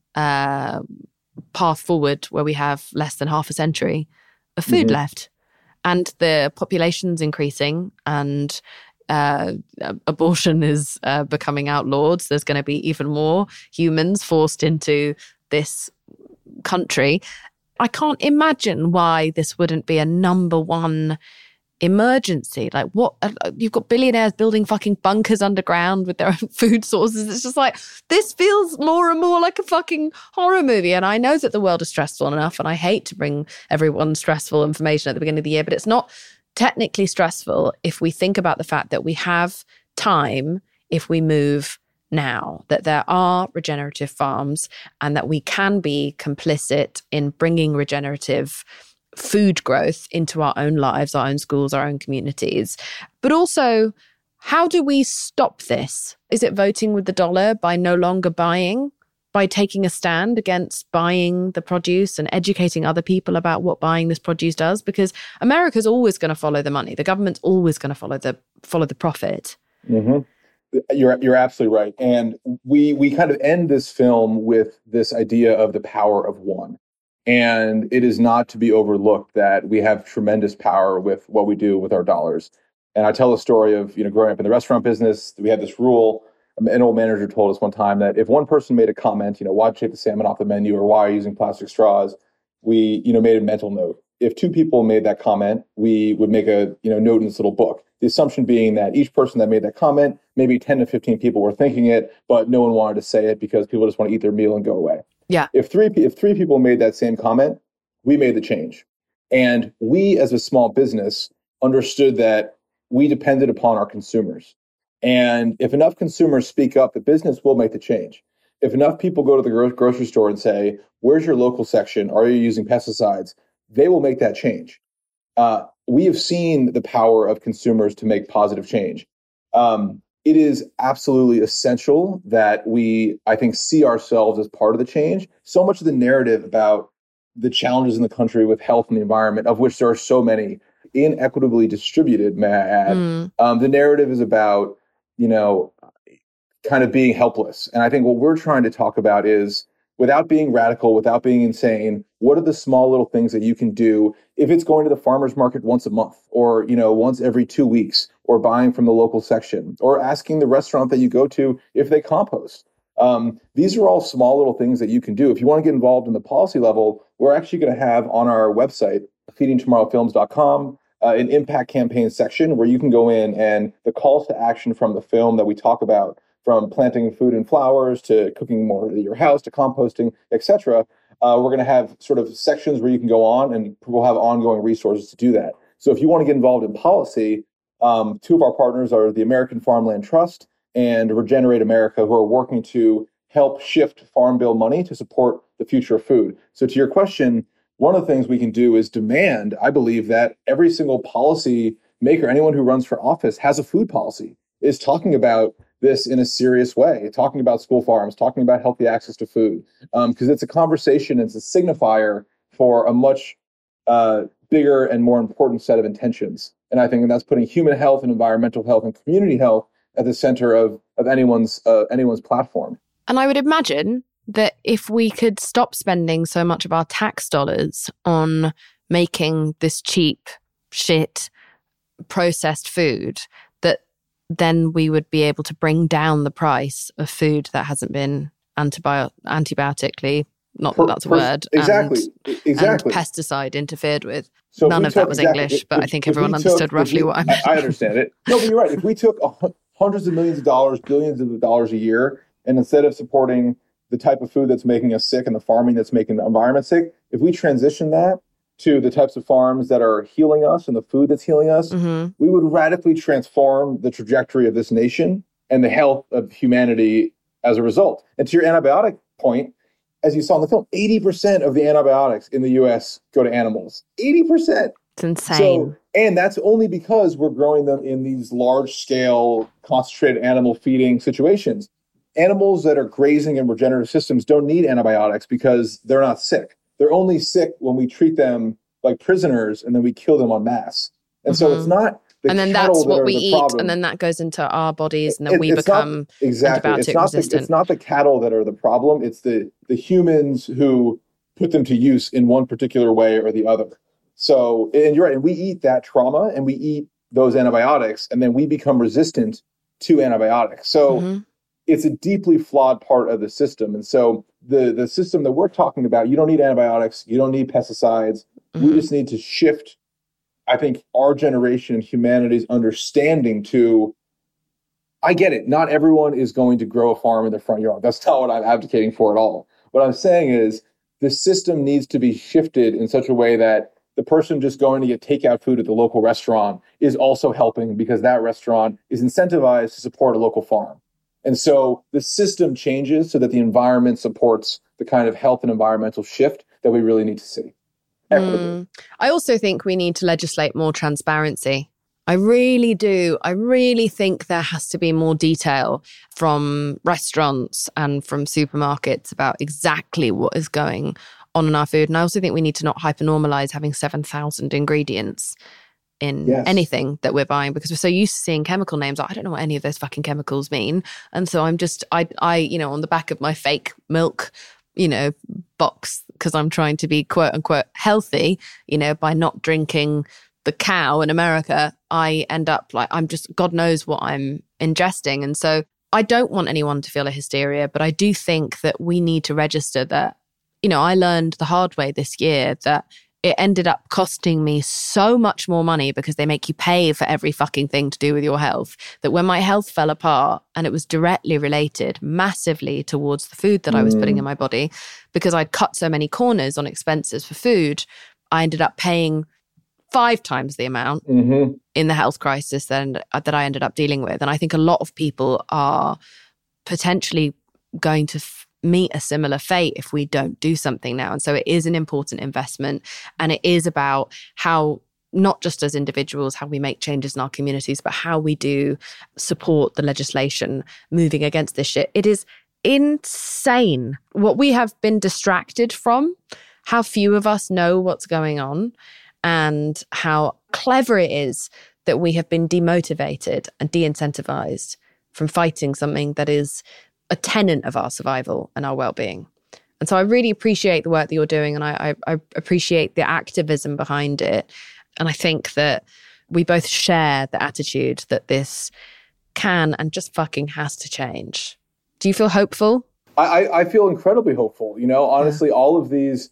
path forward where we have less than half a century of food left. And the population's increasing, and abortion is becoming outlawed. So there's going to be even more humans forced into this country. I can't imagine why this wouldn't be a number one emergency. You've got billionaires building fucking bunkers underground with their own food sources. It's just this feels more and more like a fucking horror movie. And I know that the world is stressful enough, and I hate to bring everyone stressful information at the beginning of the year, but it's not technically stressful if we think about the fact that we have time if we move now, that there are regenerative farms and that we can be complicit in bringing regenerative food growth into our own lives, our own schools, our own communities. But also, how do we stop this? Is it voting with the dollar by no longer buying? By taking a stand against buying the produce and educating other people about what buying this produce does? Because America's always going to follow the money. The government's always going to follow the profit. Mm-hmm. You're absolutely right. And we kind of end this film with this idea of the power of one. And it is not to be overlooked that we have tremendous power with what we do with our dollars. And I tell the story of, growing up in the restaurant business, we had this rule. An old manager told us one time that if one person made a comment, why take the salmon off the menu, or why are you using plastic straws, we, made a mental note. If two people made that comment, we would make a, note in this little book. The assumption being that each person that made that comment, maybe 10 to 15 people were thinking it, but no one wanted to say it because people just want to eat their meal and go away. Yeah. If three people made that same comment, we made the change. And we, as a small business, understood that we depended upon our consumers. And if enough consumers speak up, the business will make the change. If enough people go to the grocery store and say, where's your local section? Are you using pesticides? They will make that change. We have seen the power of consumers to make positive change. It is absolutely essential that we, I think, see ourselves as part of the change. So much of the narrative about the challenges in the country with health and the environment, of which there are so many, inequitably distributed, may I add. The narrative is about, kind of being helpless. And I think what we're trying to talk about is, without being radical, without being insane, what are the small little things that you can do if it's going to the farmer's market once a month, or, once every 2 weeks, or buying from the local section, or asking the restaurant that you go to if they compost. These are all small little things that you can do. If you want to get involved in the policy level, we're actually going to have on our website, feedingtomorrowfilms.com, an impact campaign section where you can go in, and the calls to action from the film that we talk about, from planting food and flowers to cooking more at your house to composting, etc. We're going to have sort of sections where you can go on, and we'll have ongoing resources to do that. So if you want to get involved in policy, two of our partners are the American Farmland Trust and Regenerate America, who are working to help shift Farm Bill money to support the future of food. So to your question, one of the things we can do is demand, I believe, that every single policy maker, anyone who runs for office, has a food policy, is talking about this in a serious way, talking about school farms, talking about healthy access to food, because it's a conversation, it's a signifier for a much bigger and more important set of intentions. And I think that's putting human health and environmental health and community health at the center of anyone's platform. And I would imagine that if we could stop spending so much of our tax dollars on making this cheap, shit, processed food, that then we would be able to bring down the price of food that hasn't been antibiotically, not that that's a word, exactly, and pesticide interfered with. So none of that was English, but I think everyone understood roughly what I meant. I understand it. No, but you're right. If we took hundreds of millions of dollars, billions of dollars a year, and instead of supporting the type of food that's making us sick and the farming that's making the environment sick, if we transition that to the types of farms that are healing us and the food that's healing us, we would radically transform the trajectory of this nation and the health of humanity as a result. And to your antibiotic point, as you saw in the film, 80% of the antibiotics in the U.S. go to animals. 80%. It's insane. So, and that's only because we're growing them in these large-scale, concentrated animal feeding situations. Animals that are grazing in regenerative systems don't need antibiotics because they're not sick. They're only sick when we treat them like prisoners and then we kill them en masse. And so it's not the and then cattle that's what that we are the eat, problem. and then that goes into our bodies, and then we become antibiotic resistant. It's not the cattle that are the problem. It's the humans who put them to use in one particular way or the other. So, and you're right, and we eat that trauma and we eat those antibiotics, and then we become resistant to antibiotics. So it's a deeply flawed part of the system. And so the system that we're talking about, you don't need antibiotics, you don't need pesticides. We just need to shift, I think, our generation and humanity's understanding to, I get it, not everyone is going to grow a farm in their front yard. That's not what I'm advocating for at all. What I'm saying is the system needs to be shifted in such a way that the person just going to get takeout food at the local restaurant is also helping because that restaurant is incentivized to support a local farm. And so the system changes so that the environment supports the kind of health and environmental shift that we really need to see. I also think we need to legislate more transparency. I really do. I really think there has to be more detail from restaurants and from supermarkets about exactly what is going on in our food. And I also think we need to not hypernormalize having 7,000 ingredients. in anything that we're buying, because we're so used to seeing chemical names. I don't know what any of those fucking chemicals mean. And so I'm just, I on the back of my fake milk, box, because I'm trying to be quote unquote healthy, by not drinking the cow in America, I end up like, I'm just, God knows what I'm ingesting. And so I don't want anyone to feel a hysteria, but I do think that we need to register that, I learned the hard way this year that it ended up costing me so much more money, because they make you pay for every fucking thing to do with your health, that when my health fell apart, and it was directly related massively towards the food that I was putting in my body, because I'd cut so many corners on expenses for food, I ended up paying 5 times the amount in the health crisis that I ended up dealing with. And I think a lot of people are potentially going to meet a similar fate if we don't do something now. And so it is an important investment, and it is about how, not just as individuals, how we make changes in our communities, but how we do support the legislation moving against this shit. It is insane what we have been distracted from, how few of us know what's going on, and how clever it is that we have been demotivated and de-incentivized from fighting something that is a tenet of our survival and our well-being. And so I really appreciate the work that you're doing, and I appreciate the activism behind it. And I think that we both share the attitude that this can and just fucking has to change. Do you feel hopeful? I feel incredibly hopeful. Honestly, all of these,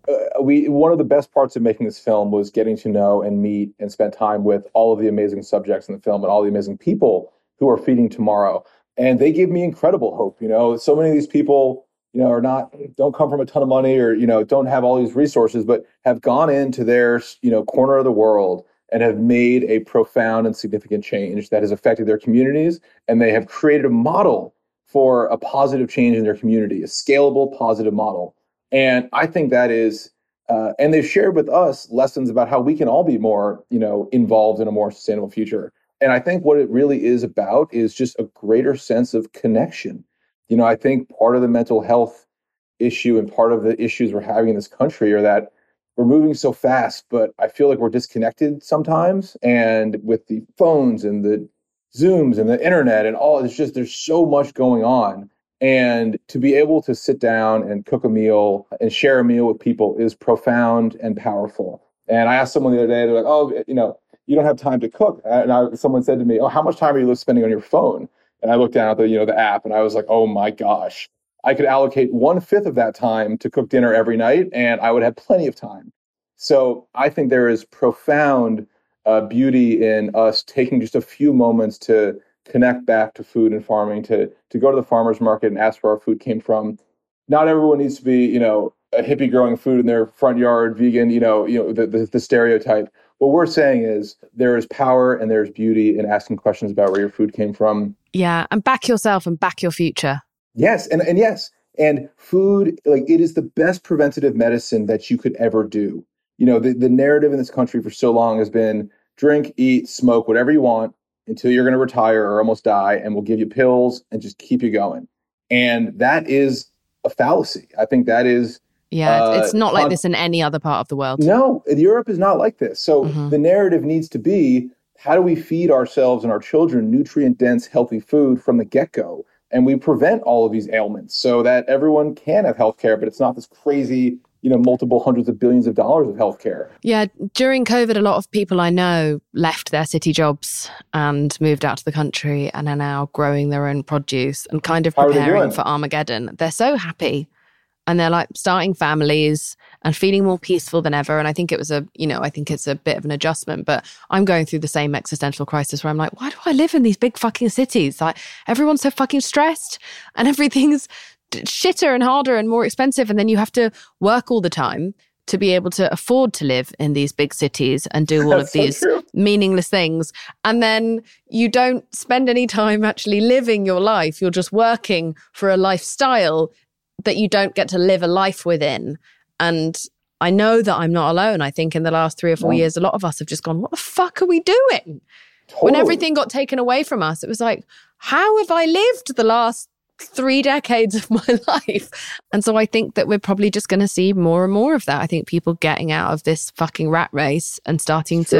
one of the best parts of making this film was getting to know and meet and spend time with all of the amazing subjects in the film and all the amazing people who are feeding tomorrow. And they give me incredible hope. So many of these people, don't come from a ton of money or, don't have all these resources, but have gone into their, corner of the world and have made a profound and significant change that has affected their communities. And they have created a model for a positive change in their community, a scalable, positive model. And I think that is, and they've shared with us lessons about how we can all be more, involved in a more sustainable future. And I think what it really is about is just a greater sense of connection. I think part of the mental health issue and part of the issues we're having in this country are that we're moving so fast, but I feel like we're disconnected sometimes. And with the phones and the Zooms and the internet and all, there's so much going on. And to be able to sit down and cook a meal and share a meal with people is profound and powerful. And I asked someone the other day, they're like, oh, you don't have time to cook. And someone said to me, oh, how much time are you spending on your phone? And I looked down at the app and I was like, oh my gosh, I could allocate 1/5 of that time to cook dinner every night and I would have plenty of time. So I think there is profound beauty in us taking just a few moments to connect back to food and farming, to go to the farmer's market and ask where our food came from. Not everyone needs to be, a hippie growing food in their front yard, vegan, the stereotype. What we're saying is there is power and there's beauty in asking questions about where your food came from. Yeah, and back yourself and back your future. Yes, and yes. And food, it is the best preventative medicine that you could ever do. The narrative in this country for so long has been drink, eat, smoke, whatever you want until you're going to retire or almost die, and we'll give you pills and just keep you going. And that is a fallacy. I think that is... Yeah, it's not like this in any other part of the world. No, Europe is not like this. So the narrative needs to be, how do we feed ourselves and our children nutrient-dense, healthy food from the get-go? And we prevent all of these ailments so that everyone can have healthcare, but it's not this crazy, multiple hundreds of billions of dollars of healthcare. Yeah, during COVID, a lot of people I know left their city jobs and moved out to the country and are now growing their own produce and kind of preparing for Armageddon. They're so happy. And they're starting families and feeling more peaceful than ever. And I think it's a bit of an adjustment, but I'm going through the same existential crisis where I'm like, why do I live in these big fucking cities? Everyone's so fucking stressed and everything's shitter and harder and more expensive. And then you have to work all the time to be able to afford to live in these big cities and do all of these meaningless things. And then you don't spend any time actually living your life. You're just working for a lifestyle that you don't get to live a life within. And I know that I'm not alone. I think in the last 3 or 4 years, a lot of us have just gone, what the fuck are we doing? Totally. When everything got taken away from us, it was like, how have I lived the last 3 decades of my life? And so I think that we're probably just going to see more and more of that. I think people getting out of this fucking rat race and starting to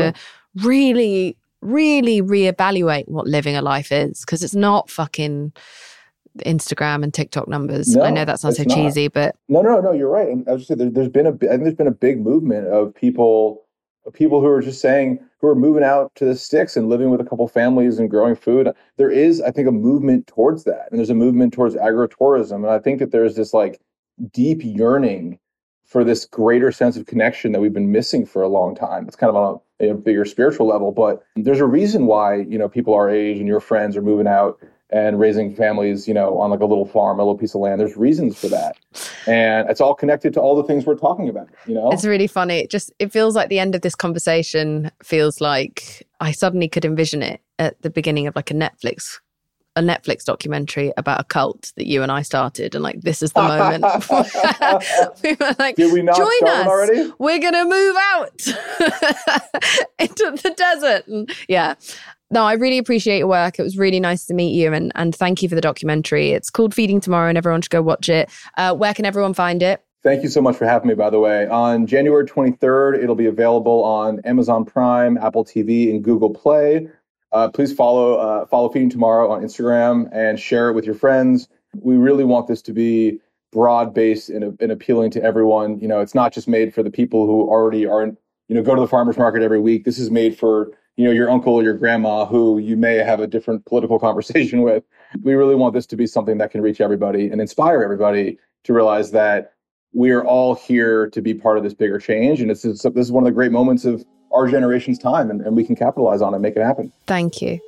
really, really reevaluate what living a life is, because it's not fucking Instagram and TikTok numbers. No, I know that sounds so cheesy, but no, you're right. And I was just saying, I think there's been a big movement of people who are just saying, who are moving out to the sticks and living with a couple families and growing food. There is, I think, a movement towards that, and there's a movement towards agritourism. And I think that there's this like deep yearning for this greater sense of connection that we've been missing for a long time. It's kind of on a bigger spiritual level, but there's a reason why, people our age and your friends are moving out and raising families, on like a little farm, a little piece of land. There's reasons for that. And it's all connected to all the things we're talking about, It's really funny. It feels like the end of this conversation feels like I suddenly could envision it at the beginning of like a Netflix documentary about a cult that you and I started, and like this is the moment. We were like, did we not join us already? We're gonna move out into the desert. And yeah. No, I really appreciate your work. It was really nice to meet you, and thank you for the documentary. It's called Feeding Tomorrow, and everyone should go watch it. Where can everyone find it? Thank you so much for having me, by the way. On January 23rd, it'll be available on Amazon Prime, Apple TV, and Google Play. Please follow Feeding Tomorrow on Instagram and share it with your friends. We really want this to be broad-based and appealing to everyone. It's not just made for the people who already are, go to the farmer's market every week. This is made for, your uncle or your grandma who you may have a different political conversation with. We really want this to be something that can reach everybody and inspire everybody to realize that we are all here to be part of this bigger change. And this is one of the great moments of our generation's time, and we can capitalize on it and make it happen. Thank you.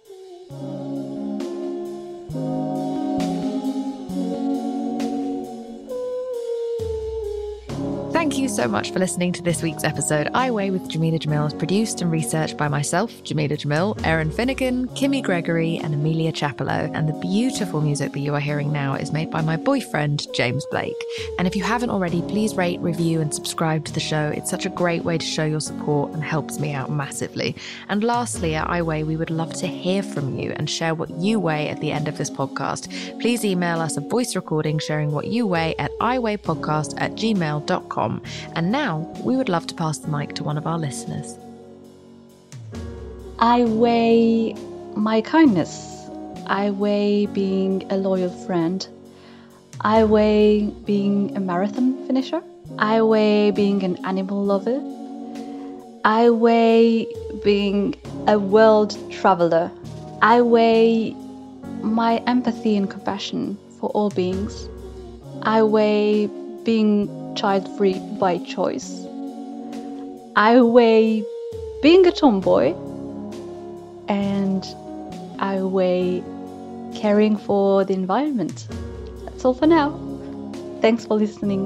Thank you so much for listening to this week's episode. I Weigh with Jameela Jamil is produced and researched by myself, Jameela Jamil, Erin Finnegan, Kimmy Gregory, and Amelia Chapello. And the beautiful music that you are hearing now is made by my boyfriend, James Blake. And if you haven't already, please rate, review, and subscribe to the show. It's such a great way to show your support and helps me out massively. And lastly, at I Weigh, we would love to hear from you and share what you weigh at the end of this podcast. Please email us a voice recording sharing what you weigh at iweighpodcast@gmail.com. And now we would love to pass the mic to one of our listeners. I weigh my kindness. I weigh being a loyal friend. I weigh being a marathon finisher. I weigh being an animal lover. I weigh being a world traveler. I weigh my empathy and compassion for all beings. I weigh being child-free by choice. I weigh being a tomboy, and I weigh caring for the environment. That's all for now. Thanks for listening.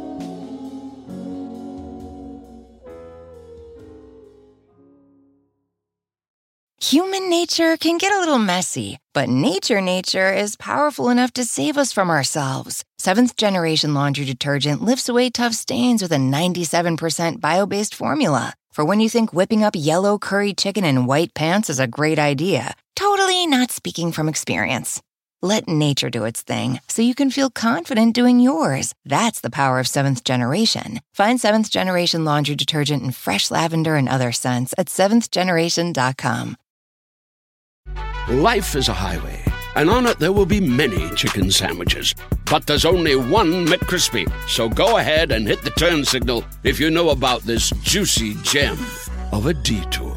Human nature can get a little messy, but nature is powerful enough to save us from ourselves. Seventh Generation Laundry Detergent lifts away tough stains with a 97% bio-based formula. For when you think whipping up yellow curry chicken in white pants is a great idea. Totally not speaking from experience. Let nature do its thing so you can feel confident doing yours. That's the power of Seventh Generation. Find Seventh Generation Laundry Detergent in fresh lavender and other scents at seventhgeneration.com. Life is a highway, and on it there will be many chicken sandwiches. But there's only one McCrispy. So go ahead and hit the turn signal if you know about this juicy gem of a detour.